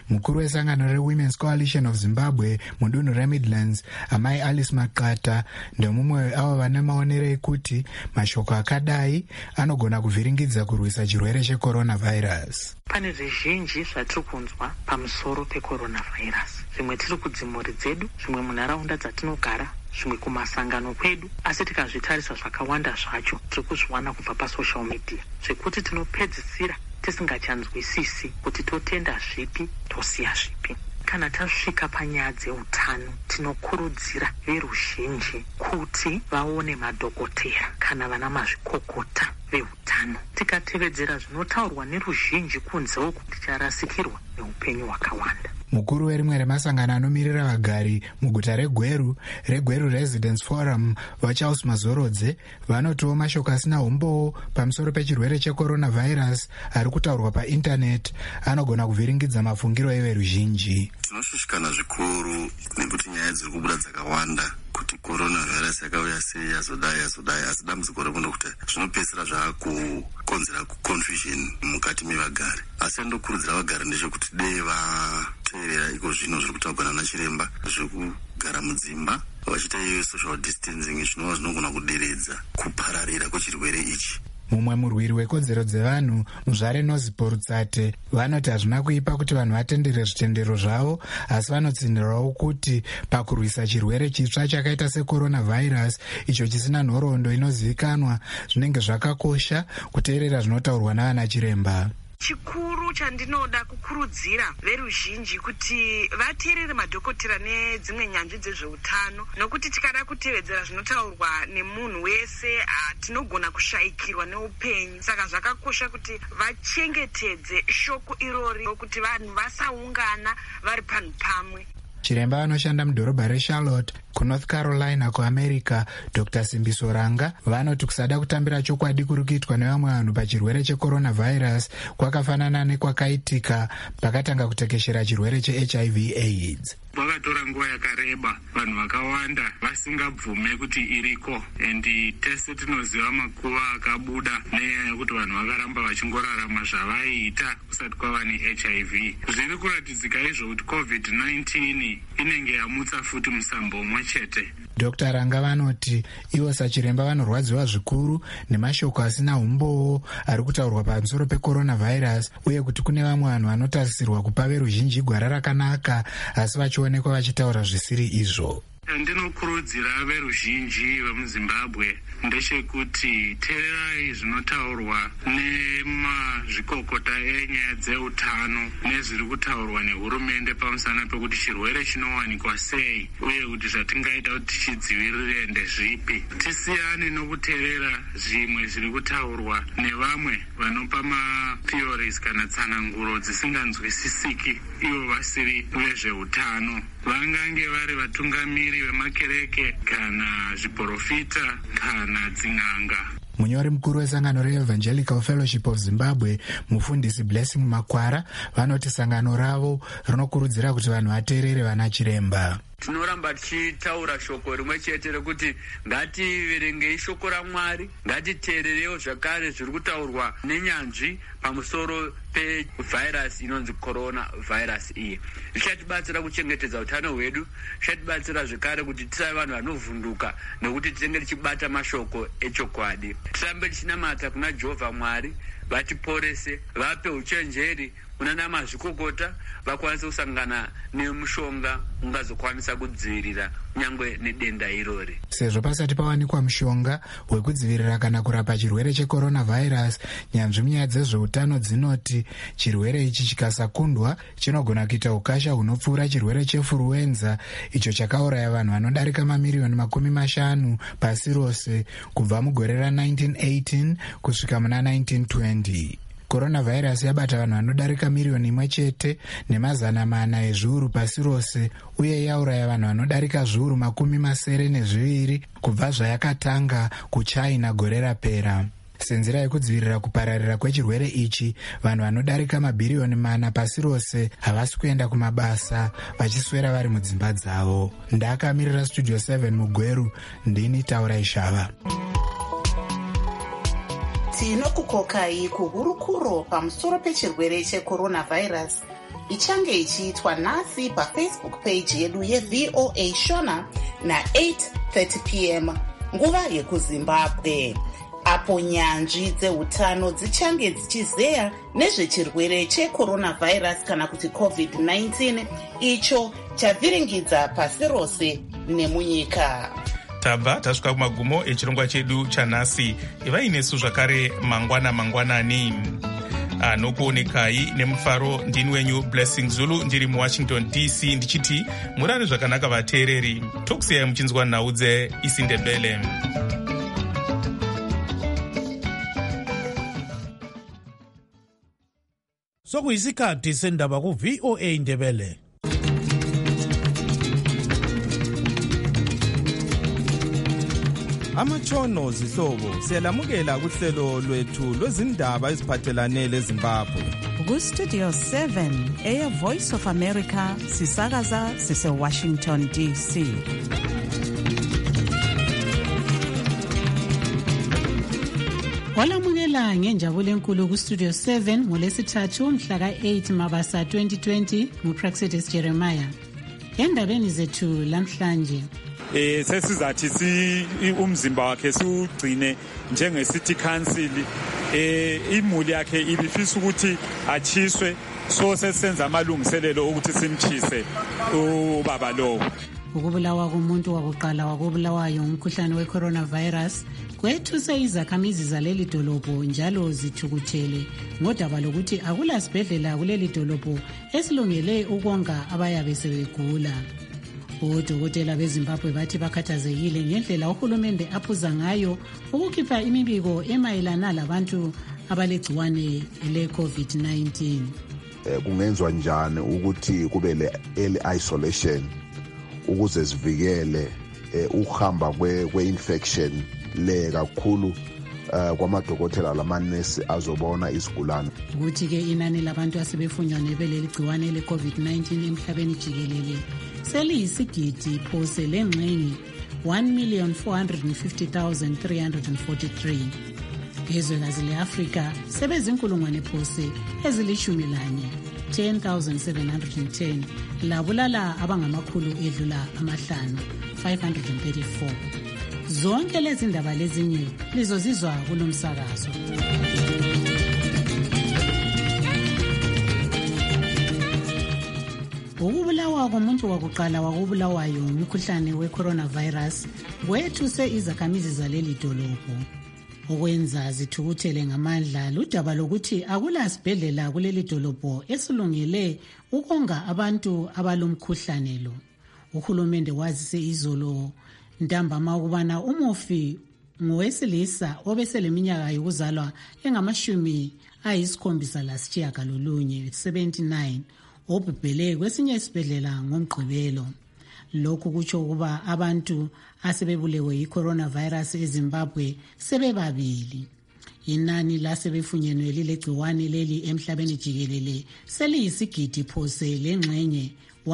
Mukuru wesangano reWomen's Coalition of Zimbabwe mudunhu reMidlands, amai Alice Makata, ndemumwe weavo vane maonero ekuti mashoko akadai anogona kuvhiringidza kurwisa chirwere checoronavirus. Pane zvizhinji zvatiri kunzwa pamusoro pecoronavirus. Zvimwe tiri kudzimhuri dzedu, zvimwe munharaunda dzatinogara, zvimwe kumasangano kwedu, asi tikazvitarisa zvakawanda zvacho tiri kuzviwana kubva pasocial media, zvekuti tinopedzisira tisingachanzwisisi kuti totenda zvipi tosiya zvipi. Kana tasvika panyaya dzeutano, tinokurudzira veruzhinji kuti vaone madhokotera kana vana mazvikokota veutano. Tikatevedzera zvinotaurwa neruzhinji kunze uku, ticharasikirwa neupenyu hwakawanda. Mukuru werimwe remasangano anomirira vagari muguta reGweru Residence Forum, Charles Mazorodze, vanotiwo mashoko asina umbowo pamusoro pechirwere checoronavirus ari kutaurwa paindaneti anogona kuvhiringidza mafungiro everuzhinji. Tinoshushikana zvikuru nekuti nyaya dziri kubuda dzakawanda kuti coronavirus yakauya sei, yazodai asi dambudziko rekuno kuti zvinopedzisira zvaakukonzera confusion mukati mevagari. Asi anokurudzira vagari ndechekuti dei vateerera iko zvino zviri kutaurwa nana chiremba zvekugara mudzimba vachiita social distancing, zvinova zvinogona kuderedza kupararira kwechirwere ichi. Mumwe murwiri wekodzero dzevanhu muzvare Noziporo vanoti hazvina kuipa kuti vanhu vatendere zvitendero zvavo, asi vanotsindirwawo kuti pakurwisa chirwere chitsva chakaita secoronavirus icho chisina nhoroondo inozivikanwa, zvinenge zvakakosha kuteerera zvinotaurwa navana chiremba. Chikuru chandinoda kukurudzira veruzhinji kuti vateerere madhokotera nedzimwe nyanzvi dzezveutano, nokuti tikada kutevedzera zvinotaurwa nemunhu wese tinogona kushayikirwa neupenyu. Saka zvakakosha kuti vachengetedze shoko irori kuti vanhu vasaungana vari panhu pamwe. Chiremba anoshanda mudhorobha reCharlotte kuNorth Carolina kuAmerica, Dr. Simbiso Ranga, vanoti kusada kutambira chokwadi kuri kuitwa nevamwe vanhu pachirwere checoronavirus kwakafanana nekwakaitika pakatanga kutekeshera chirwere cheHIV/AIDS. Vakatora nguva yakareba vanhu vakawanda vasingabvume kuti iriko, endi tese tinoziva makuva akabuda nenyaya yekuti vanhu vakaramba vachingorarama zvavaiita kusati kwava neHIV. Zviri kuratidzika izvo kuti COVID-19 inenge yamutsa futi musambo umwe chete. Dr. Ranga vanoti ivo sachiremba vanorwadziwa zvikuru nemashoko asina umbowo ari kutaurwa pamusoro pecoronavirus, uye kuti kune vamwe vanhu vanotarisirwa kupa veruzhinji gwara rakanaka asi vachionekwa vachitaura zvisiri izvo. Ndinokurudzira veruzhinji vemuZimbabwe ndechekuti teererai zvinotaurwa nemazvikokota enyaya dzeutano nezviri kutaurwa nehurumende pamusana pekuti chirwere chinowanikwa sei uye kuti zvatingaita kuti tichidzivirire ndezvipi. Tisiyane nokuteerera zvimwe zviri kutaurwa nevamwe vanopa matheories kana tsananguro dzisinganzwisisiki ivo vasiri vezveutano. Vangange vari vatungamiri vemakereke kana zviprofita kana dzin'anga. Munyori mukuru wesangano reEvangelical Fellowship of Zimbabwe, mufundisi Blessing Makwara, vanoti sangano ravo rinokurudzira kuti vanhu vateerere vana chiremba. Tinoramba tichitaura shoko rimwe chete rekuti ngativerengei shoko raMwari, ngatiteererewo zvakare zviri kutaurwa nenyanzvi pamusoro pevhairasi inonzi corona virus iyi. Zvichatibatsira kuchengetedza utano hwedu, zvichatibatsira zvakare kuti tisave vanhu vanovhunduka nekuti tinenge tichibata mashoko echokwadi. Tirambe tichinamata kuna Jehovha Mwari, vatiporese, vape uchenjeri kunana mazvikokota, vakwanise kusangana nemushonga ungazokwanisa kudzivirira nyangwe nedenda irori. Sezvo pasati pawanikwa mushonga wekudzivirira kana kurapa chirwere checoronavirus, nyanzvi munyaya dzezveutano dzinoti chirwere ichi chikasakundwa chinogona kuita ukasha hunopfuura chirwere chefluenza, icho chakauraya vanhu vanodarika mamiliyoni 50 pasi rose kubva mugore ra1918 kusvika muna 1920. Coronavirus yabata vanhu vanodarika miliyoni 1.4 ezviuru pasi rose, uye yauraya vanhu vanodarika zviuru 72 kubva zvayakatanga kuChina gore rapera. Senzira yekudzivirira kupararira kwechirwere ichi, vanhu vanodarika mabhiriyoni 4 pasi rose havasi kuenda kumabasa, vachiswera vari mudzimba dzavo. Ndakamirira Studio 7 muGweru, ndini Taura Ishava. Tinokukokai kuhurukuro pamusoro pechirwere checoronavirus ichange ichiitwa nhasi pafacebook page yedu yeVOA Shona na8:30 p.m. nguva yekuZimbabwe. Apo nyanzvi dzeutano dzichange dzichizeya nezvechirwere checoronavirus kana kuti COVID-19 icho chavhiringidza pasi rose nemunyika. Tabva tasvika kumagumo echirongwa chedu chanhasi. Ivai nesu zvakare mangwanani. Anokuonekai nemufaro ndini wenyu Blessing Zulu ndiri muWashington DC ndichiti murare zvakanaka vateereri. Tokusiyai muchinzwa nhau dzeIsiNdebele. Sokuyisikhathi sendaba kuVOA Ndebele. Amatshono zihlobo siyalamukela kuhlelo lwethu lwezindaba eziphathelane leZimbabwe. Ku-Studio 7 Air Voice of America sisakaza sise-Washington DC. Walamukela ngenjabulo enkulu ku-Studio 7 ngolesithathu mhla ka-8 Mabasa 2020 nguPraxedis Jeremiah. Endabeni zethu lamhlanje sesizathi umzimba wakhe siugcine njenge-city council, imuli yakhe ibifisa ukuthi achiswe, so sesenza amalungiselelo ukuthi simchise ubaba lowo. Ukubulawa komuntu wakuqala wakubulawayo umkhuhlane we-coronavirus kwethuse izakhamizi zaleli dolobho njalo zithukuthele ngodaba lokuthi akula sibhedlela kuleli dolobho esilungele ukonga abayabe sebegula. Odokotela beZimbabwe bathi bakhathazekile ngendlela uhulumende aphuza ngayo ukukhipha imibiko emayelana labantu abalegciwane le-COVID-19. Kungenzwa njani ukuthi kube le isolation ukuze sivikele ukuhamba kwe-infection le kakhulu kwamadokotela lamanesi azobona isigulane. Ukuthi-ke inani labantu asebefunjwa nebeleli gciwane le-COVID-19 emhlabeni jikelele seliyisigidi phose lengxenye 1,450,343. Ngezwekazi le-Afrika sebezinkulungwane phose ezili-11 10,710 labulala abangamakhulu edlula amahlanu 534. Zonke lezi ndaba lezinye lizozizwa kulomsakazo. Ukubulawa komuntu wakuqala wakubulawayo umkhuhlane we-coronavirus kwethuse izakhamizi zaleli dolobho. Okwenza zithukuthele ngamandla ludaba lokuthi akula sibhedlela kuleli dolobho esilungele ukonga abantu abalomkhuhlane lo. Uhulumende wazise izolo ntambama ukubana umufi ngowesilisa obeseleminyaka yokuzalwa engama-79 obhubhele kwesinye isibhedlela ngomgqibelo. Lokhu kutsho ukuba abantu asebebulewe yi-coronavirus eZimbabwe sebebabili. Inani lasebefunyenwe lilegciwane leli emhlabeni jikelele seliyisigidi phose lengxenye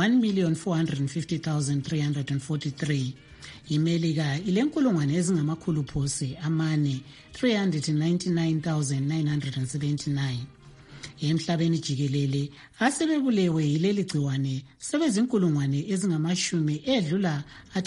1,450,343. iMelika ilenkulungwane ezingamakhulu phose amane 399,979. Emhlabeni jikelele asebebulewe yileli gciwane sebezinkulungwane ezingamashumi edlula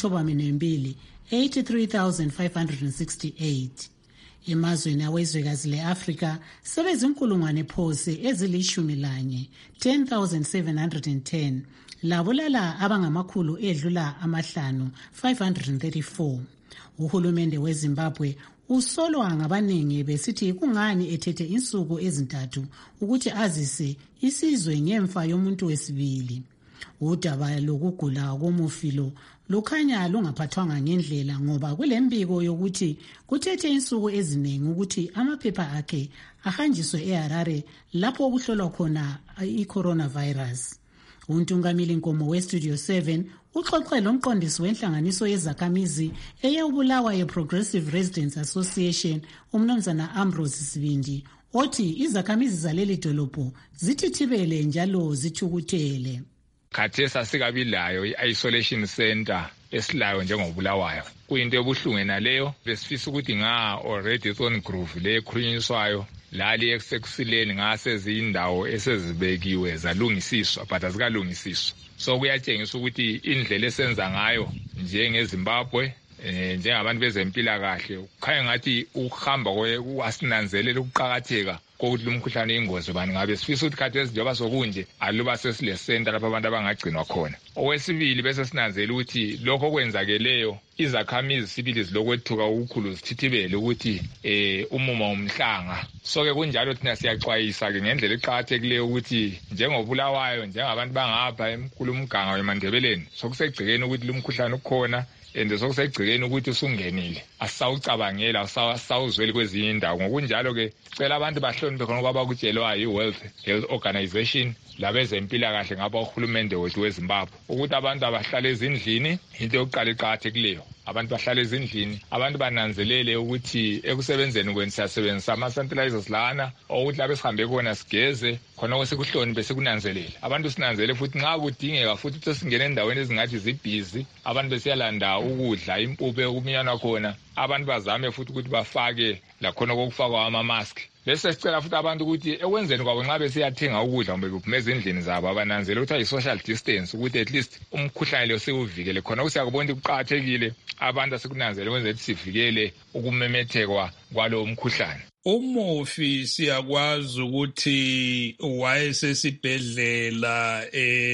83,568. Emazweni awezwekazi le-Afrika sebezinkulungwane phose ezili-11 10,710 labulala abangamakhulu edlula amahlanu 534. Uhulumende weZimbabwe usolwa ngabaningi besithi kungani ethethe insuku ezintathu ukuthi azise isizwe ngemfa yomuntu wesibili. Udaba lokugula komufilo lukhanya lungaphathwanga ngendlela ngoba kulembiko yokuthi kuthethe insuku eziningi ukuthi amaphepha akhe ahanjiswe eHarare lapho okuhlolwa khona i-coronavirus. Untungamili Nkomo we-Studio 7 uxoxe lomqondisi wenhlanganiso yezakhamizi eyobulawa ye-Progressive Residents Association umnumzana Ambrose Sibindi othi izakhamizi zaleli dolobho zithithibele njalo zithukuthele. Khathesi asikabilayo i-isolation center esilayo njengobulawayo. Kuyinto ebuhlungu naleyo besifisa ukuthi already its on groove le ekhulunyiswayo lali eksekusileni ngase zindawo esezibekiwe zalungisiswa but azikalungisiswa. So kuyatshengisa ukuthi indlela esenza ngayo njengeZimbabwe njengabantu bezempilakahle kukhanya ngathi ukuhamba kwasinanzelela ukuqhakatheka kokuthi lumkhuhlane ingozi bani ngabe sifisa ukuthi khathi ezinjoba sokunje aluba sesile center lapha abantu abangagcinwa khona. Okwesibili bese sinanzela ukuthi lokho kwenzakeleyo izakhamizi sibili zilokwethuka ukukhulu zithithibele ukuthi umuma umhlanga. So ke kunjalo thina siyaxwayisa ke ngendlela eqhakathekileyo ukuthi njengobulawayo njengabantu bangapha emkhulumganga weMandebeleni sokusegcikeni ukuthi lumkhuhlane ukhona and sokusegcikeni ukuthi usungenile asawucabangela asawuzweli kwezinye indawo. Ngokunjalo ke sicela abantu bahloniphe khona ngoba bakutshelwa yi-World Health Organization labezempilakahle ngapha uhulumende wethu weZimbabwe ukuthi abantu abahlale ezindlini into yokuqala eqhakathekileyo. Abantu bahlale ezindlini, abantu bananzelele ukuthi ekusebenzeni kweni siyasebenzisa ama-sanitizers lana ukuthi lapho esihambe khona sigeze khona kwesikuhloniphe sikunanzelele. Abantu sinanzelele futhi nxa kudingeka futhi ukuthi singene endaweni ezingathi zibhizi abantu besiyalanda ukudla impuphu ekuminyanwa khona abantu bazame futhi ukuthi bafake lakhona kokufakwa ama-mask. Bese sicela futhi abantu ukuthi ekwenzeni kwabo nxa besiyathenga ukudla kumbe kuphume ezindlini zabo abananzele ukuthi ayi-social distance ukuthi at least umkhuhlane lo siwuvikele khona kusiyakubona ukuthi kuqakathekile abantu asikunanzele kwenza ukuthi sivikele ukumemethekwa kwalowo mkhuhlane. Umufi siyakwazi ukuthi wayesesibhedlela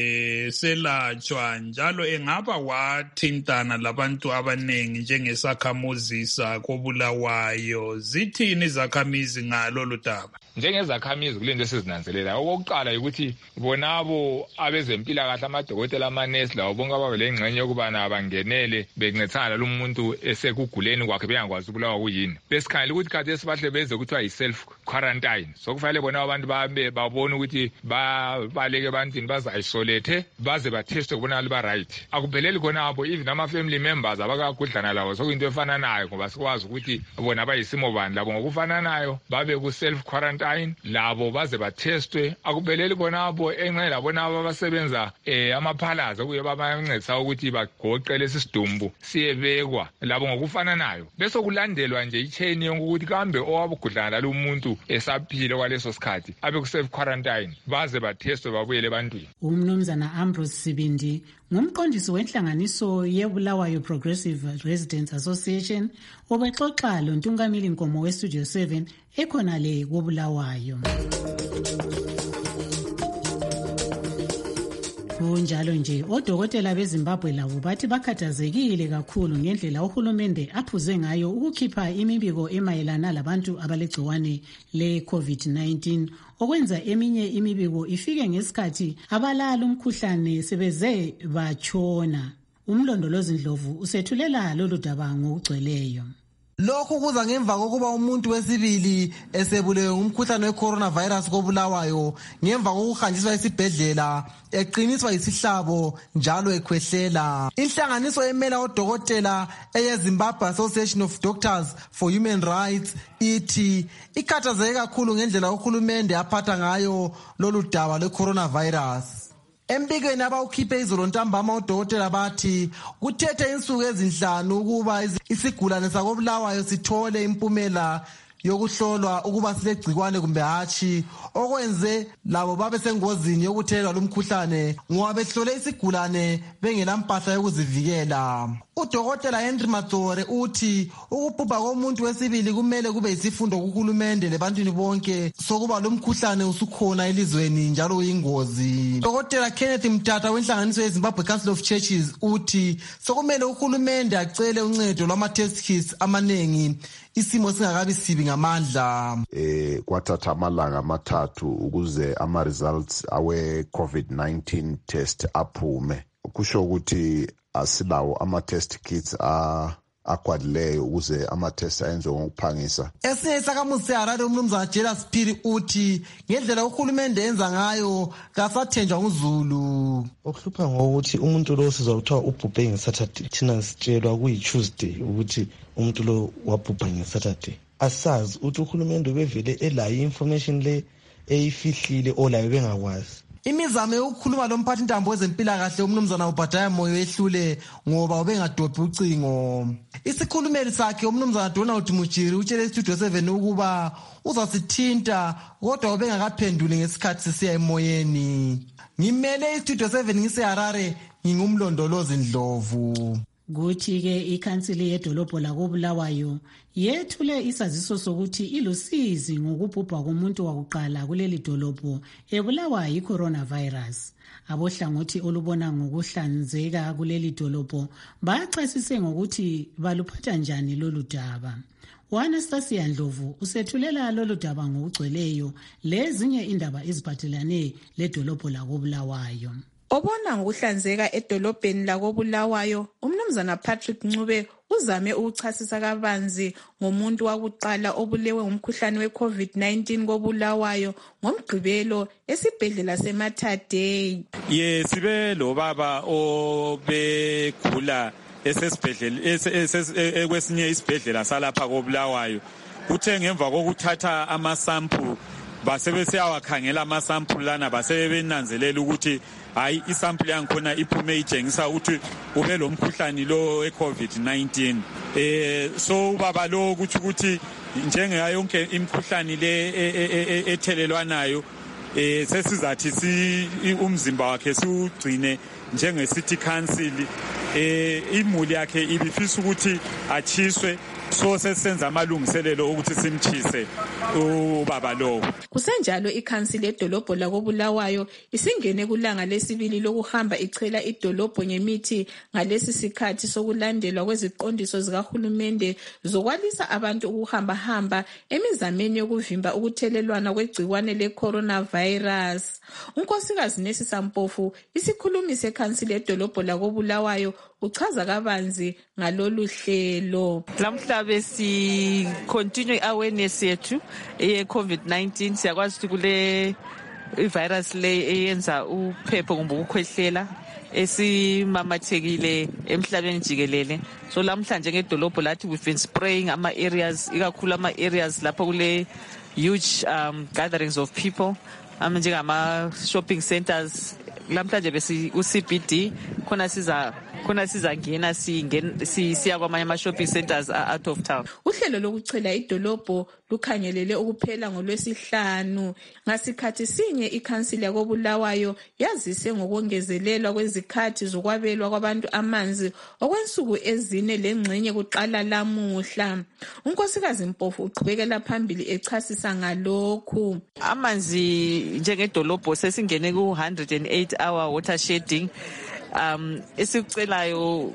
selatshwa njalo engaba wathintana labantu abanengi njengesakhamuzi koBulawayo. Zithini izakhamizi ngalolu daba? Njengezakhamizi kulento esizinanzelela okokuqala ukuthi bonabo abezempilakahle amadokotela amanesi lawo bonke ababe lengxenye yokubana bangenele bencethana lumuntu esekuguleni kwakhe bengakwazi ukubulawa kuyini. Besikhangelela ukuthi kade sibahle beze kuthiwa yi-self quarantine. So kufanele bona abantu babe babone ukuthi baleke ebantwini baza-isolate baze batheste kubona liba right. Akupheleli khona apho even ama-family members abakagudlana lawo sokuyinto efananayo ngoba sikwazi ukuthi bona bayisimo bani labo ngokufananayo babe ku-self quarantine labo baze bathestwe. Akupheleli khona apho enxe labona abasebenza amaphalaza kuye babancedisa ukuthi bagoqe lesi sidumbu siyebekwa labo ngokufananayo. Bese kulandelwa nje ichain yonke ukuthi kambe owabugudlana lalo muntu esaphile kwaleso sikhathi abe ku-self quarantine baze bathestwe babuyele ebantwini. Umnumzana Ambrose Sibindi ngumqondisi wenhlanganiso yeBulawayo Progressive Residents Association obexoxa loNtungamili Nkomo weStudio 7 ekhona le koBulawayo. Kunjalo nje odokotela beZimbabwe labo bathi bakhathazekile kakhulu ngendlela uhulumende aphuze ngayo ukukhipha imibiko emayelana labantu abalegciwane le-COVID-19 okwenza eminye imibiko ifike ngesikhathi abalala umkhuhlane sebeze batshona. Umlondolozi Ndlovu usethulela lolu daba ngokugcweleyo. Lokhu kuza ngemva kokuba umuntu wesibili esebulewe ngumkhuhlane we-coronavirus koBulawayo ngemva kokuhanjiswa esibhedlela eqiniswa yisihlabo njalo ekhwehlela. Inhlanganiso emela odokotela eyeZimbabwe Association of Doctors for Human Rights ithi ikhathazeke kakhulu ngendlela uhulumende aphatha ngayo lolu daba lwe-coronavirus. Embikweni abawukhiphe izolo ntambama odokotela bathi kuthethe insuku ezinhlanu ukuba isigulane sakoBulawayo sithole impumela yokuhlolwa ukuba silegcikwane kumbe hatshi, okwenze labo babe sengozini yokuthelwa lumkhuhlane ngoba behlole isigulane bengelampahla yokuzivikela. Udokotela Henry Matsore uthi ukubhubha komuntu wesibili kumele kube yisifundo kuhulumende lebantwini bonke sokuba lumkhuhlane usukhona elizweni njalo uyingozi. Dokotela Kenneth Mtata wenhlanganiso yeZimbabwe Council of Churches uthi sokumele uhulumende acele uncedo lwama-test kits amanengi isimo singakabi sibi ngamandla. Kwathatha amalanga amathathu ukuze ama-results awe-COVID-19 test aphume. Kusho ukuthi asilawo ama-test kits akwadileyo ukuze ama-test ayenziwe ngokuphangisa. Esinye isakhamuzi seHarare umnumzana Jelas Phiri uthi ngendlela uhulumende enza ngayo kasathenjwa nguZulu. Okuhlupha ngokuthi umuntu lo sizwa kuthiwa ubhubhe ngeSaturday, thina sitshelwa kuyi-Tuesday ukuthi umuntu lo wabhubha ngeSaturday. Asazi ukuthi uhulumende ubevele elayo information le eyifihlile olayo bengakwazi. Imizamo yokukhuluma lomphathi intambo wezempilakahle umnumzana uBhadaya Moyo ehlule ngoba ubengadobhi ucingo. Isikhulumeli sakhe umnumzana Donald Mujiri utshele Studio 7 ukuba uzasithinta kodwa ubengakaphenduli ngesikhathi sisiya emoyeni. Ngimele Studio 7 ngiseHarare ngingumlondolozi Ndlovu. Kuthi-ke ikhansili yedolobho lakoBulawayo yethule isaziso sokuthi ilusizi ngokubhubha komuntu wakuqala kuleli dolobho ebulawa yi-coronavirus. Abohlangothi olubona ngokuhlanzeka kuleli dolobho bachasise ngokuthi baluphatha njani lolu daba. U-Anastasia Ndlovu usethulela lolu daba ngokugcweleyo lezinye indaba eziphathelane ledolobho lakoBulawayo. Obona ngokuhlanzeka edolobheni lakoBulawayo, umnumzana Patrick Ncube uzame ukuchasisa kabanzi ngomuntu wakuqala obulewe ngumkhuhlane we-COVID-19 koBulawayo ngomgqibelo esibhedlela seMatadei. Sibe lo baba obegula esesibhedlela ekwesinye isibhedlela salapha koBulawayo. Uthe ngemva kokuthatha amasample basebesiyawakhangela amasample lana basebenanzelela ukuthi hayi isample yankhona iphume itshengisa ukuthi ube lo mkhuhlane lo we-COVID-19. So ubaba lo kuthi ukuthi njengayo yonke imkhuhlane le ethelelwanayo sesizathi umzimba wakhe siugcine njenge-city council. Imuli yakhe ibifisa ukuthi achiswe, so sesenza amalungiselelo ukuthi simchise ubaba lo. Kusenjalo ikhansili edolobho lakoBulawayo isingene kulanga lesibili lokuhamba ichela idolobho ngemithi ngalesi sikhathi sokulandelwa kweziqondiso zikahulumende zokwalisa abantu ukuhamba emizameni yokuvimba ukuthelelwana kwegciwane le-coronavirus. Unkosikazi Nesisa Mpofu, isikhulumi sekhansili edolobho lakoBulawayo, uchaza kabanzi ngalolu hlelo. Lamhla besi continue awareness yethu ye-COVID-19. Siyakwazi ukuthi kule virus le eyenza uphepho kumbe ukukhwehlela esimamathekile emhlabeni jikelele. So lamhlanje ngedolobho lathi we've been spraying ama-areas, ikakhulu ama-areas lapho kule huge gatherings of people, njengama-shopping centers. Lamhlanje besi u-CBD khona sizangena siya kwamanye ama-shopping centers out of town. Uhlelo lokuchela idolobho lukhangelele ukuphela ngoLwesihlanu. Ngasikhathi sinye ikhansili yakoBulawayo yazise ngokongezelelwa kwezikhathi zokwabelwa kwabantu amanzi okwensuku ezine lengxenye kuqala lamuhla. Unkosikazi Mpofu uqhubekela phambili echasisa ngalokhu. Amanzi njengedolobho sesingene ku-108 hour water shedding. Esikucelayo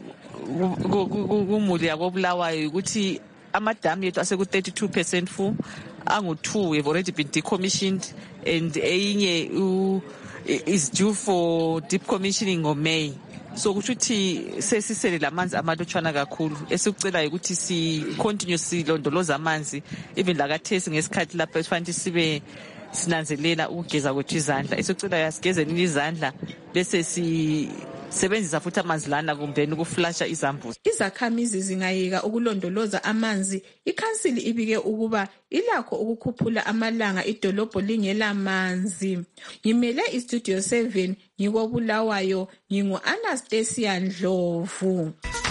kumuli yakoBulawayo ukuthi amadamu yethu aseku-32% full, angu-2 have already been decommissioned and eyinye is due for deep commissioning ngoMay. So kusho ukuthi sesisele lamanzi amalutshwana kakhulu. Esikucelayo ukuthi si-continue silondoloza amanzi even lakathesi ngesikhathi lapho esifanele sibe sinanzelela ukugeza kwethu izandla. Esikucelayo asigezeni izandla bese sebenzisa futhi amanzi lana kumbe ukuflasha izambuzi. Izakhamizi zingayeka ukulondoloza amanzi. Ikhansili ibike ukuba ilakho ukukhuphula amalanga idolobho lingela manzi. Ngimele iStudio 7 ngikoBulawayo, ngingu-Anastasia Ndlovu.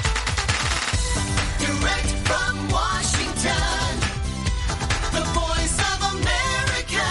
Direct from Washington, the voice of America,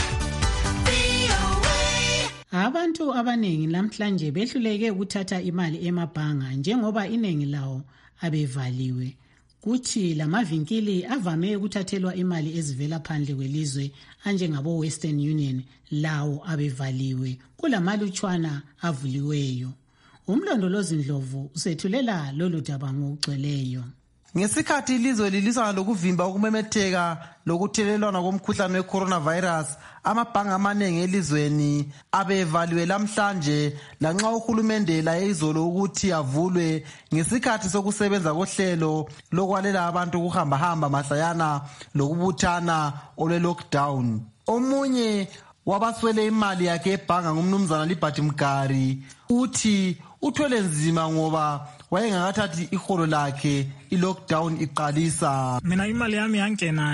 VOA. Abantu abanengi namhlanje behluleke ukuthatha imali emabhanga njengoba iningi lawo abevaliwe. Kuthi lamavinkili avame ukuthathelwa imali ezivela phandle kwelizwe anjengabo Western Union lawo abevaliwe kulamalutshwana avuliweyo. Umlondolozi Ndlovu usethulela lolu daba ngokugcweleyo. Ngesikhathi ilizwe lilisana lokuvimba ukumemetheka lokuthelelwana komkhuhlane we-coronavirus, amabhanga amaningi elizweni abevaliwe lamhlanje lanxa uhulumende laye izolo ukuthi avulwe ngesikhathi sokusebenza kohlelo lokwalela abantu ukuhamba mahlayana lokubuthana olwe-lockdown. Omunye wabaswele imali yakhe ebhanga ngumnumzana Liberty Mgari uthi uthwele nzima ngoba wayengakathathi iholo lakhe i-lockdown iqalisa. Mina imali yami yangena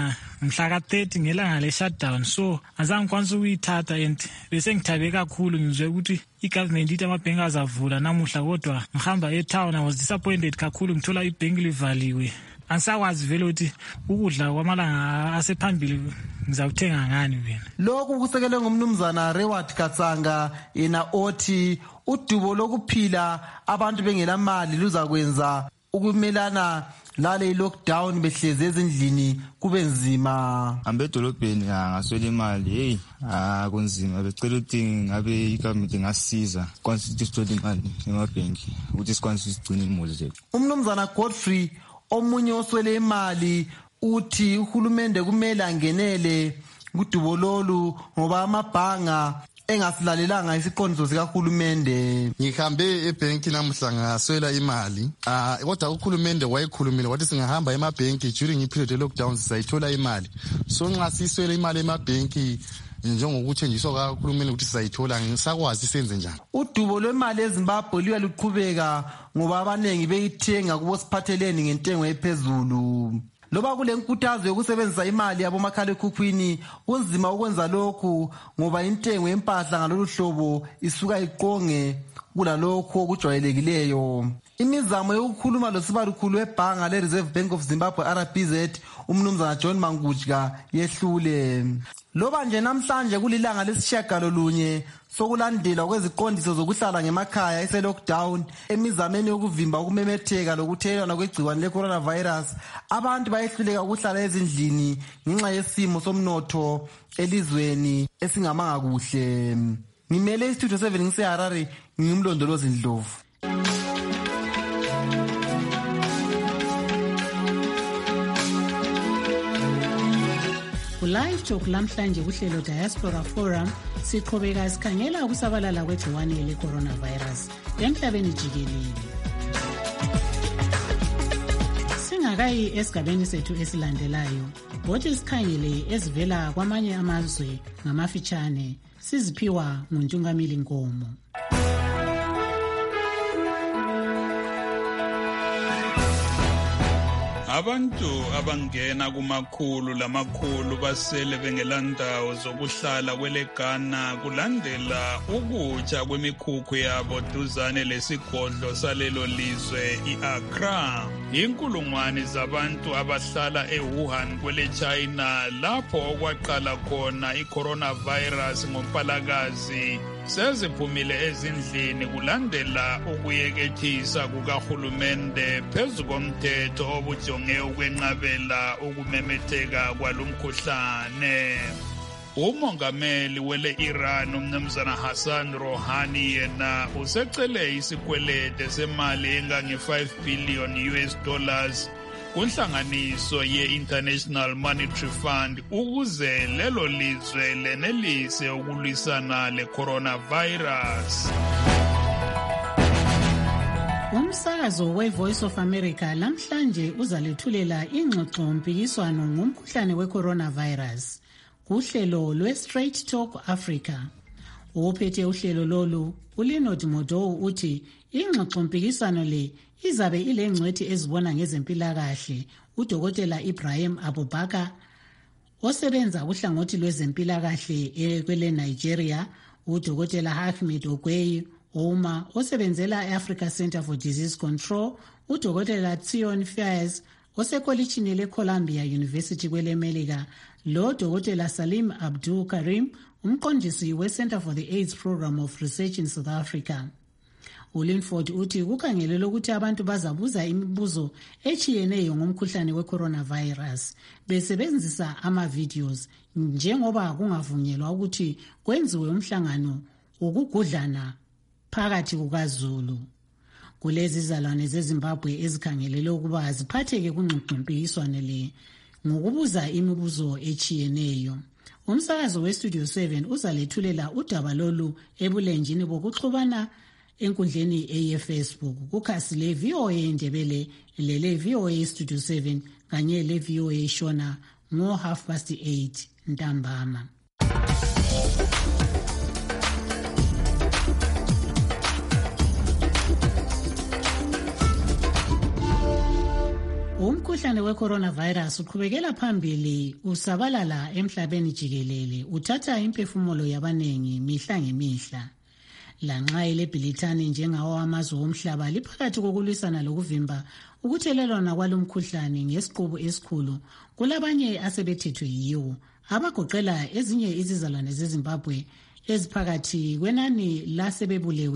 mhla ka-30 ngelanga le-shutdown, so azange ngikwanisa ukuyithatha and bese ngithabe kakhulu ngizwe ukuthi i-government ithi amabhenki azavula namuhla, kodwa ngihamba e-town, I was disappointed kakhulu ngithola ibhenki livaliwe. Angisakwazi vele ukuthi ukudla kwamalanga asephambili ngizawuthenga ngani wena. Lokhu kusekelwe ngumnumzana Reward Katsanga yena othi udubo lokuphila abantu bengela mali luzakwenza ukumelana lale lockdown behlezi ezindlini kube nzima. Ambedolobheni ngaswela imali, hey kunzima, becela ukuthi ngabe igovernment ngasiza kwansithi sithola imali emabhenki ukuthi sikwanise sigcine imali zethu. Umnumzana Godfrey omunye oswele imali uthi uhulumende kumele angenele kudubo lolu ngoba amabhanga engasilalelanga isiqondiso sikahulumende. Ngihambe ebhenki namuhla ngaswela imali, kodwa uhulumende wayekhulumile wathi singahamba emabhenki during i-period ye-lockdown sizayithola imali. So nxa siswele imali emabhenki njengokuthenjiswa kahulumende ukuthi sizayithola, ngisakwazi senze njani. Udubo lwemali eZimbabwe luya luqhubeka ngoba abanengi beyithenga kubo siphatheleni ngentengo ephezulu. Loba kule nkuthazo yokusebenzisa imali yabomakhalekhukhwini kunzima ukwenza lokhu ngoba intengo yempahla ngalolu hlobo isuka iqonge kulalokho okujwayelekileyo. Imizamo yokukhuluma losibalukhulu webhanga le-Reserve Bank of Zimbabwe RBZ umnumzana John Mangujka yehlule. Loba nje namhlanje kulilanga lesishiyagalolunye sokulandela kweziqondiso zokuhlala ngemakhaya ese-lockdown emizameni yokuvimba ukumemetheka lokuthelelana kwegciwane le-coronavirus, abantu bayehluleka ukuhlala ezindlini ngenxa yesimo somnotho elizweni esingamanga kuhle. Ngimele istudio 7 ngiseHarare, ngimlondolozi Ndlovu. Live talk lamhlanje kuhlelo Diaspora Forum siqhubeka sikhangela ukusabalala kwegciwane le-coronavirus emhlabeni jikelele. Singakayi esigabeni sethu esilandelayo, bothi sikhangele ezivela kwamanye amazwe ngamafitshane, siziphiwa nguNtungamili Nkomo. Abantu abangena kumakhulu lamakhulu basele bengelandawo zokuhlala kweleGhana kulandela ukutsha kwemikhukhu yabo duzane lesigodlo salelo lizwe i-Accra. Inkulungwane zabantu abahlala eWuhan kweleChina lapho okwaqala khona i-coronavirus ngoMpalakazi seziphumile ezindlini kulandela ukuyekethisa kukahulumende phezu komthetho obujonge ukwenqabela ukumemetheka kwalomkhuhlane. Umongameli wele-Iran umnumzana Hassan Rouhani yena usecele isikwelede semali engange-5 billion US dollars kunhlanganiso ye-International Monetary Fund ukuze lelo lizwe lenelise ukulwisana le-coronavirus. Umsakazo we-Voice of America lamhlanje uzalethulela ingxoxo mpikiswano ngomkhuhlane we-coronavirus kuhlelo lwe-Straight Talk Africa. Ophethe uhlelo lolu uLinod Modowu uthi ingxoxo mpikiswano le izabe ilengcwethi ezibona ngezempilakahle uDokotela Ibrahim Abubakar osebenza kuhlangothi lwezempilakahle kwele Nigeria, uDokotela Ahmed Ogweyi Oma osebenzela e-Africa Center for Disease Control, uDokotela Tion Faiz osekolitshini le-Columbia University kwele Melika, lo Dokotela Salim Abdul Karim umqondisi we-Center for the AIDS Program of Research in South Africa. uLinford uthi kukhangelelwe ukuthi abantu bazabuza imibuzo echiyeneyo ngomkhuhlane we-coronavirus besebenzisa ama-videos njengoba kungavunyelwa ukuthi kwenziwe umhlangano ukugudlana phakathi kukaZulu. Kulezi zalwane zeZimbabwe ezikhangelelwe ukuba ziphatheke kungxoxompikiswano le ngokubuza imibuzo echiyeneyo. Umsakazo weStudio 7 uzalethulela udaba lolu ebulenjini bokuxhubana enkundleni eyeFacebook kukhasi le-VOA Ndebele lele-VOA Studio 7 kanye le-VOA Shona ngo-8:30 ntambama. Umkhuhlane we-coronavirus uqhubekela phambili usabalala emhlabeni jikelele, uthatha imphefumulo yabanengi mihla ngemihla. Lanxa elebhilithani njengawo amazwe omhlaba liphakathi kokulwisana lokuvimba ukuthelelwana kwalomkhuhlane ngesiqubu esikhulu, kulabanye asebethethwe yiwo, abagoqela ezinye izizalwane zeZimbabwe eziphakathi kwenani lasebebulewe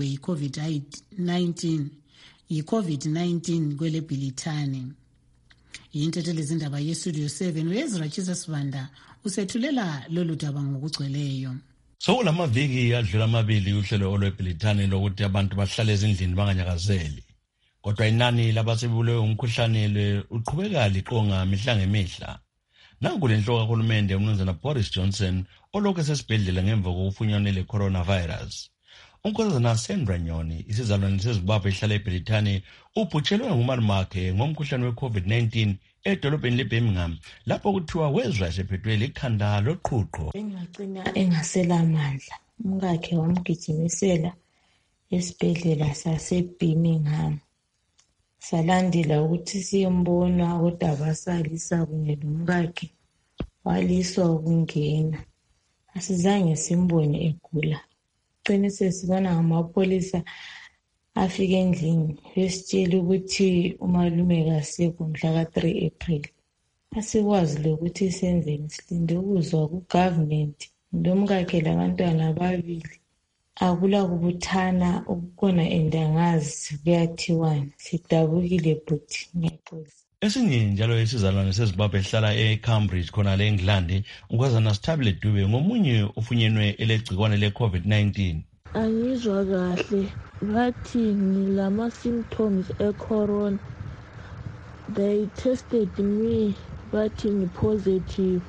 yi-COVID-19 kwelebhilithani. Yintethelezindaba yestudio 7 uEzra Chisasibanda usethulela lolu daba ngokugcweleyo. Sokulamaviki adlula amabili uhlelo olwebhilithani lokuthi abantu bahlale ezindlini banganyakazeli. Kodwa inani labasebulewe umkhuhlane uqhubeka liqonga mihla ngemihla. Nanku lenhloko kahulumende umnumzana Boris Johnson olokhu esesibhedlela ngemva kokufunyanwa le-coronavirus. Unkosazana Sandra Nyoni, isizalwane seZimbabwe ehlala eBrithani, ubhutshelwe ngumalumakhe ngomkhuhlane we-COVID-19 edolobheni leBirmingham, lapho kuthiwa wezwa esephethwe likhanda loqhuqho. Engagcina engaselamandla, umkakhe wamgijimisela esibhedlela saseBirmingham. Salandela ukuthi siyombona, kodwa basalisa kunye nomkakhe, waliswa ukungena. Asizange simbone egula. Qinise sibona ngamapolisa afike endlini besitshela ukuthi umalume kasekho mhla ka-3 April. Asikwazi lokuthi senzeni, silinde ukuzwa ku-government nomkakhe labantwana ababili. Akula kubuthana okukhona endangazi kuyathiwani, sidabukile bhuti, ngiyaxolisa. Esinye njalo isizalwane seZimbabwe ehlala eCambridge khona le-England, unkosazana Stabile Dube ngomunye ofunyenwe elegcikwane le-COVID-19. Angizwa kahle, bathi ngilama-symptoms e-corona. They tested me, bathi ngi-positive.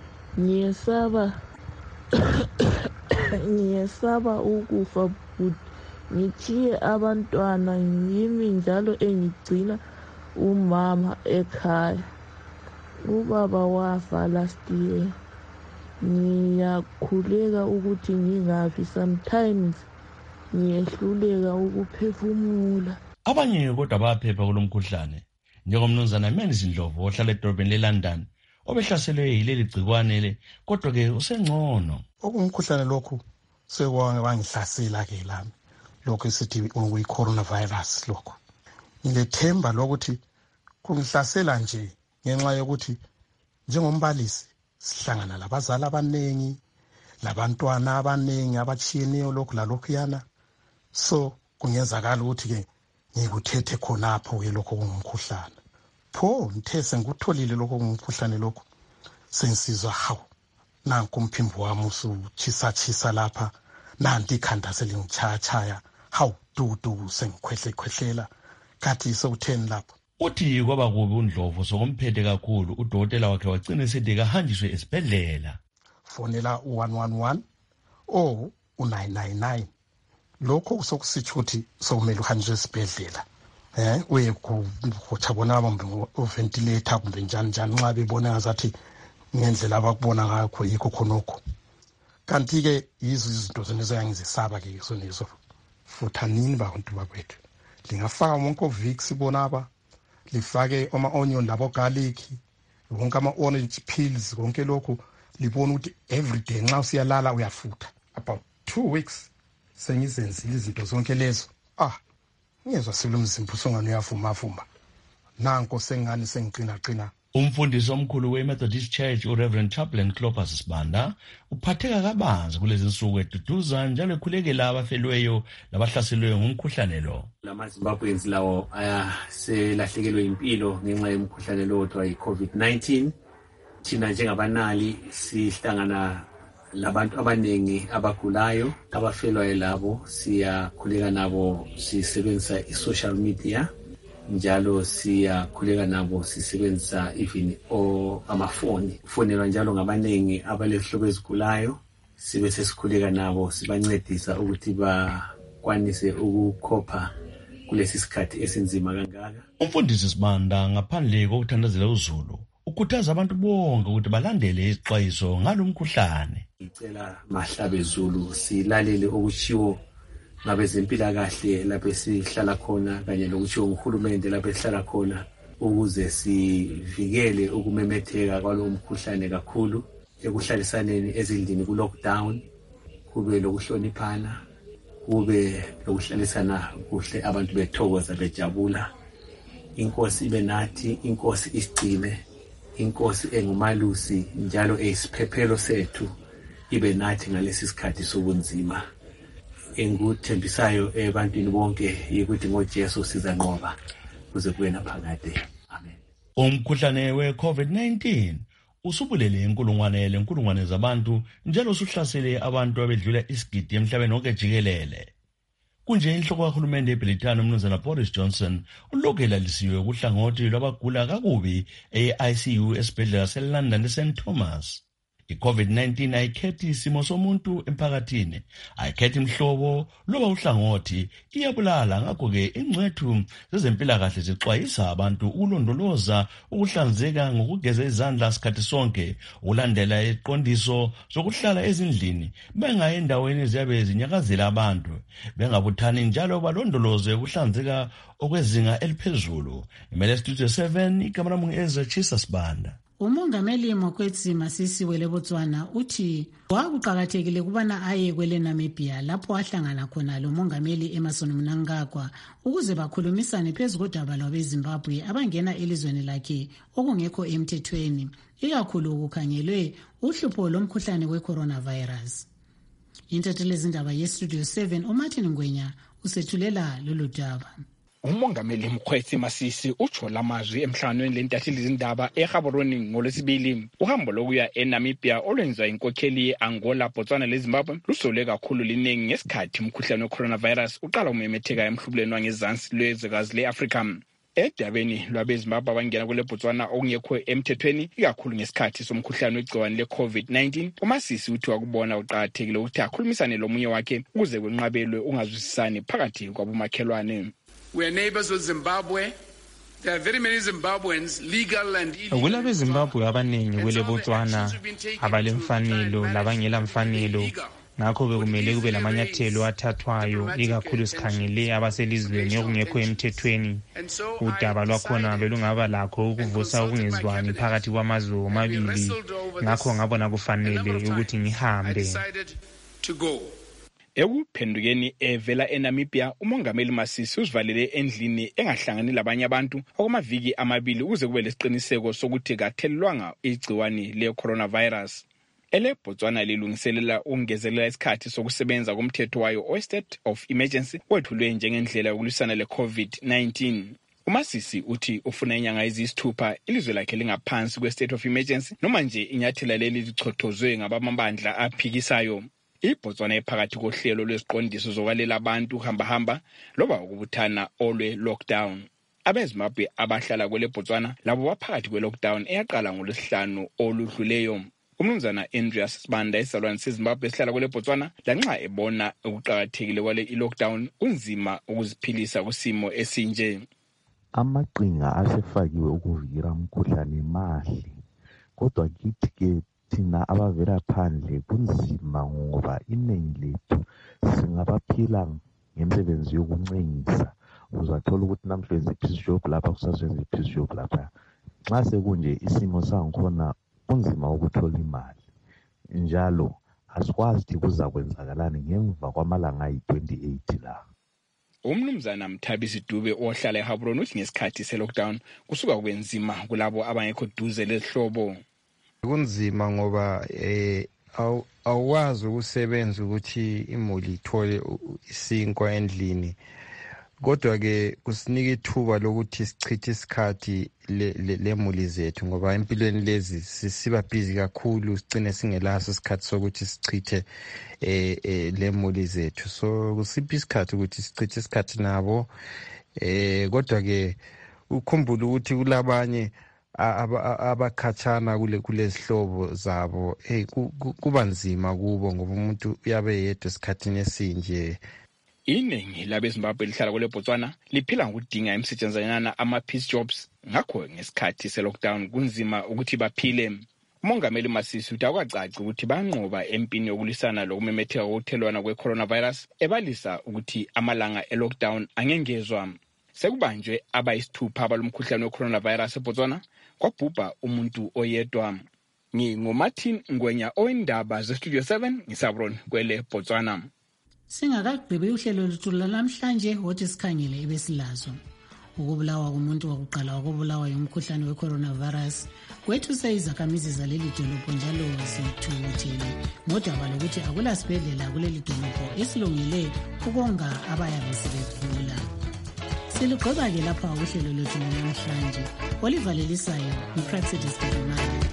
Ngiyesaba ukufa but ngithiye abantwana, yimi njalo engigcina umama ekhaya. Ubaba wafa last year. Ngiyakhuleka ukuthi ngingafi, sometimes ngiyehluleka ukuphefumula. Abanye kodwa baphepha kulomkhuhlane, njengomnumzana Menzi Ndlovu ohlala edolobheni leLondon obehlaselwe yileli gcikwane, kodwa ke usengcono. Umkhuhlane lokhu sekwangihlasela ke lami, lokhu esithi uyi-coronavirus lokhu. Ngilethemba lokuthi kungihlasela nje ngenxa yokuthi njengombalisi sihlangana labazali abanengi, labantwana abanengi abatshiyeneyo lokhu lalokhuyana. So kungenzakala ukuthi ke ngikuthethe khonapho ke lokho kungumkhuhlane. Pho ngithe sengikutholile lokho kungumkhuhlane lokho, sensizwa hawu, nanku umphimbo wami usutshisa lapha, nanti ikhanda selingitshaya, hawu dudu sengikhwehlela, kathi sewutheni lapho. Uthi kwaba kubi uNdlovu sokumphethe kakhulu, udokotela wakhe wagcina esithi kahanjiswe esibhedlela. Fonela u111 o u999. Lokho sokusitsho ukuthi sokumele uhanjiswe esibhedlela. Uye kuchabona bombe uventilator kumbe njani nxa bebona ngazathi ngendlela abakubona ngakho yikho khonokho. Kanti ke yizo izinto zengizisaba ke isonezo. Futhanini bantu bakwethu. Lingafaka wonke Vicks bonaba, lifake ama-onion labo garlic, wonke ama-orange pills, konke lokhu libona ukuthi everyday nxa usiyalala uyafutha. About 2 weeks sengizenzile izinto zonke lezo. Ngezwa selomzimba usongani uyavuma. Nanko sengani sengiqina. Umfundisi omkhulu we-Methodist Church uReverend Chaplain Clopas Sibanda uphatheka kabanzi kulezi nsuku eduduza njalo ekhulekela abafelweyo labahlaselweyo ngumkhuhlane lo. Lama-Zimbabweans lawo aselahlekelwe impilo ngenxa yomkhuhlane lo othiwa yi-COVID-19. Thina njengabanali sihlangana labantu abanengi abagulayo, abafelwayo labo, siyakhuleka nabo sisebenzisa i-social media. Njalo siyakhuleka nabo sisebenzisa even amafoni. Ufonelwa njalo ngabanengi abalezihlobo ezigulayo, sibe sesikhuleka nabo sibancedisa ukuthi bakwanise ukukhopha kulesi sikhathi esinzima kangaka. Umfundisi Sibanda ngaphandle kokuthandazela uzulu ukhuthaza abantu bonke ukuthi balandele izixwayiso ngalomkhuhlane. Ngicela mahlabe Zulu silalele okuchiwo ngabezempilakahle lapho esihlala khona kanye lokuchiwo nguhulumende lapho esihlala khona ukuze sivikele ukumemetheka kwalo mkhuhlane kakhulu ekuhlalisaneni ezindlini ku-lockdown, kube lokuhloniphana, kube lokuhlalisana kuhle, abantu bethokoza bejabula. Inkosi ibe nathi, inkosi isigcine, inkosi engumalusi njalo eyisiphephelo sethu ibe nathi ngalesi sikhathi sobunzima. Engikuthembisayo ebantwini bonke yikuthi ngoJesu sizanqoba kuze kube naphakade. Amen. Umkhuhlane we-COVID-19 usubulele inkulungwane zabantu njalo usuhlasele abantu abedlula isigidi emhlabeni wonke jikelele. Kunje inhloko kahulumende eBrithani umnumzana Boris Johnson ulokhu elalisiwe kuhlangothi lwabagula kakubi e-ICU esibhedlela seLondon eSt Thomas. I-COVID-19 ayikhethi isimo somuntu emphakathini, ayikhethi imhlobo loba uhlangothi, iyabulala. Ngakho-ke ingcwethu zezempilakahle zixwayisa abantu ukulondoloza ukuhlanzeka ngokugeza izandla sikhathi sonke, ukulandela iziqondiso zokuhlala ezindlini, bengayi endaweni eziyabe zinyakazela abantu, bengabuthani njalo balondoloze ukuhlanzeka okwezinga eliphezulu. Imele Studio 7, igama lami Ezra Chisa Sibanda. Umongameli Mokwetsi Masisi weLebotswana uthi kwakuqakathekile kubana aye kwele Namibia lapho ahlangana khona lo mongameli Emmerson Mnangagwa ukuze bakhulumisane phezu kodaba lwabeZimbabwe abangena elizweni lakhe okungekho emthethweni, ikakhulu kukhangelwe uhlupho lomkhuhlane we-coronavirus. Intatheli zindaba yeStudio 7 uMartin Ngwenya usethulela lolu daba. Umongameli Mkhwetsi Masisi utsho lamazwi emhlanganweni lentatheli zindaba eGaborone ngolwesibili. Uhambo lokuya eNamibia olwenziwa inkokheli Angola, Botswana leZimbabwe lusole kakhulu liningi ngesikhathi umkhuhlane we-coronavirus uqala umemetheka emhlubuleni wangezansi lwezwekazi le-Afrika. Edabeni lwabeZimbabwe abangena kule Botswana okungekho emthethweni, ikakhulu ngesikhathi somkhuhlane wegciwane le-COVID-19, uMasisi uthi wakubona uqakathekile ukuthi akhulumisane lomunye wakhe ukuze kwenqabelwe ungazwisisani phakathi kwabomakhelwane. We are neighbors with Zimbabwe. There are very many Zimbabweans, legal and illegal. Kulabezimbabwe abaningi kwele Botswana abalemfanelo labangela mfanelo. Ngakho-ke kumele kube lamanyathelo athathwayo, ikakhulu sikhangele abaselizweni okungekho emthethweni. Udaba lwakhona belungaba lakho ukuvusa ukungezwani phakathi kwamazwe omabili. Ngakho ngabona kufanele ukuthi ngihambe. Ekuphendukeni evela eNamibia, umongameli Masisi uzivalele endlini engahlangani labanye abantu okwamaviki amabili ukuze kube lesiqiniseko sokuthi kathelelwanga igciwane le-coronavirus. Botswana lilungiselela ukungezelela isikhathi sokusebenza komthetho wayo o-state of emergency wethulwe njengendlela yokulwisana le-COVID-19. uMasisi uthi ufuna inyanga eziyisithupha ilizwe lakhe lingaphansi kwe-state of emergency noma nje inyathela leli lichothozwe ngabamabandla aphikisayo. iBotswana ephakathi kohlelo lweziqondiso zokwalela abantu hamba loba ukubuthana olwe lockdown. AbeZimbabwe abahlala kwele Botswana labo baphakathi kwe-lockdown eyaqala ngolwesihlanu oludluleyo. Umnumzana Andreas Sibanda esalwane seZimbabwe esihlala kwele Botswana lanxa ebona ukuqakathekile kwale i-lockdown kunzima ukuziphilisa kusimo esinje. Amaqhinga asefakiwe ukuvikela umkhuhlane mahle, kodwa kithi-ke thina abavela phandle kunzima ngoba iningi lethu singabaphila ngemisebenzi yokuncengisa. Uzathola ukuthi namhla wenza i-piece job lapha, kusaswenza i-piece job lapha. Nxa sekunje isimo sangikhona kunzima ukuthola imali, njalo asikwazi ukuthi kuzakwenzakalani ngemva kwamalanga ayi-28 la. Umnumzana Mthabisi Dube ohlala eGaborone uthi ngesikhathi se-lockdown kusuka kwenzima kulabo abangekho duze lezihlobo. Kunzima ngoba awukwazi ukusebenza ukuthi imuli ithole isinkwa endlini, kodwa-ke kusinika ithuba lokuthi sichithe isikhathi lemuli zethu ngoba empilweni lezi siba busy kakhulu, sigcine singelaso isikhathi sokuthi sichithe lemuli zethu. So kusipha isikhathi ukuthi sichithe isikhathi nabo, kodwa-ke ukhumbula ukuthi kulabanye abakhatshana kulezihlobo zabo, kuba nzima kubo ngoba umuntu uyabe yedwa esikhathini esinje. Iningi labeZimbabwe lihlala kwele Botswana liphila ngokudinga imisetshenzanyana ama-piece jobs, ngakho ngesikhathi se-lockdown kunzima ukuthi baphile. Umongameli Masisi uthi akwacaci ukuthi banqoba empini yokulwisana lokumemetheka kokuthelwana kwe-coronavirus, ebalisa ukuthi amalanga e-lockdown angengezwa. sekubanjwe abayisithupha abalomkhuhlane we-coronavirus eBotswana, kwabhubha umuntu oyedwa. NginguMartin Ngwenya owendaba zeStudio 7 ngisabron kwele Botswana. Singakagqibi uhlelo lwethu lanamhlanje wothi sikhangele ebesilazo. Ukubulawa komuntu wakuqala wakubulawa yomkhuhlane we-coronavirus kwethuse izakhamizi zaleli dolobho njalo zithukuthele ngodaba lokuthi akula sibhedlela kuleli dolobho esilungele ukonga abayabe sebegula. Siligqiba-ke lapha uhlelo lwethu lanamhlanje. Olivalelisayo nguPraxidis Dodimali.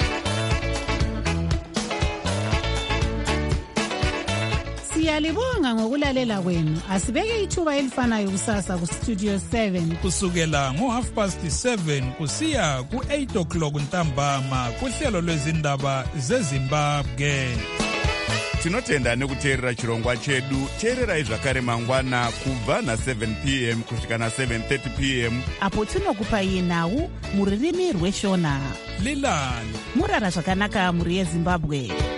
Siyalibonga ngokulalela kwenu. Asibeke ithuba elifanayo kusasa kuStudio 7 kusukela ngo7:30 kusiya ku8:00 ntambama kuhlelo lwezindaba zeZimbabwe. Tinotenda nekuteerera chirongwa chedu. Teererai zvakare mangwana kubva na7 p.m. kusvika na7:30 p.m. apo tinokupai nhau muririmi rweshona. Lilani murara zvakanaka muri yeZimbabwe.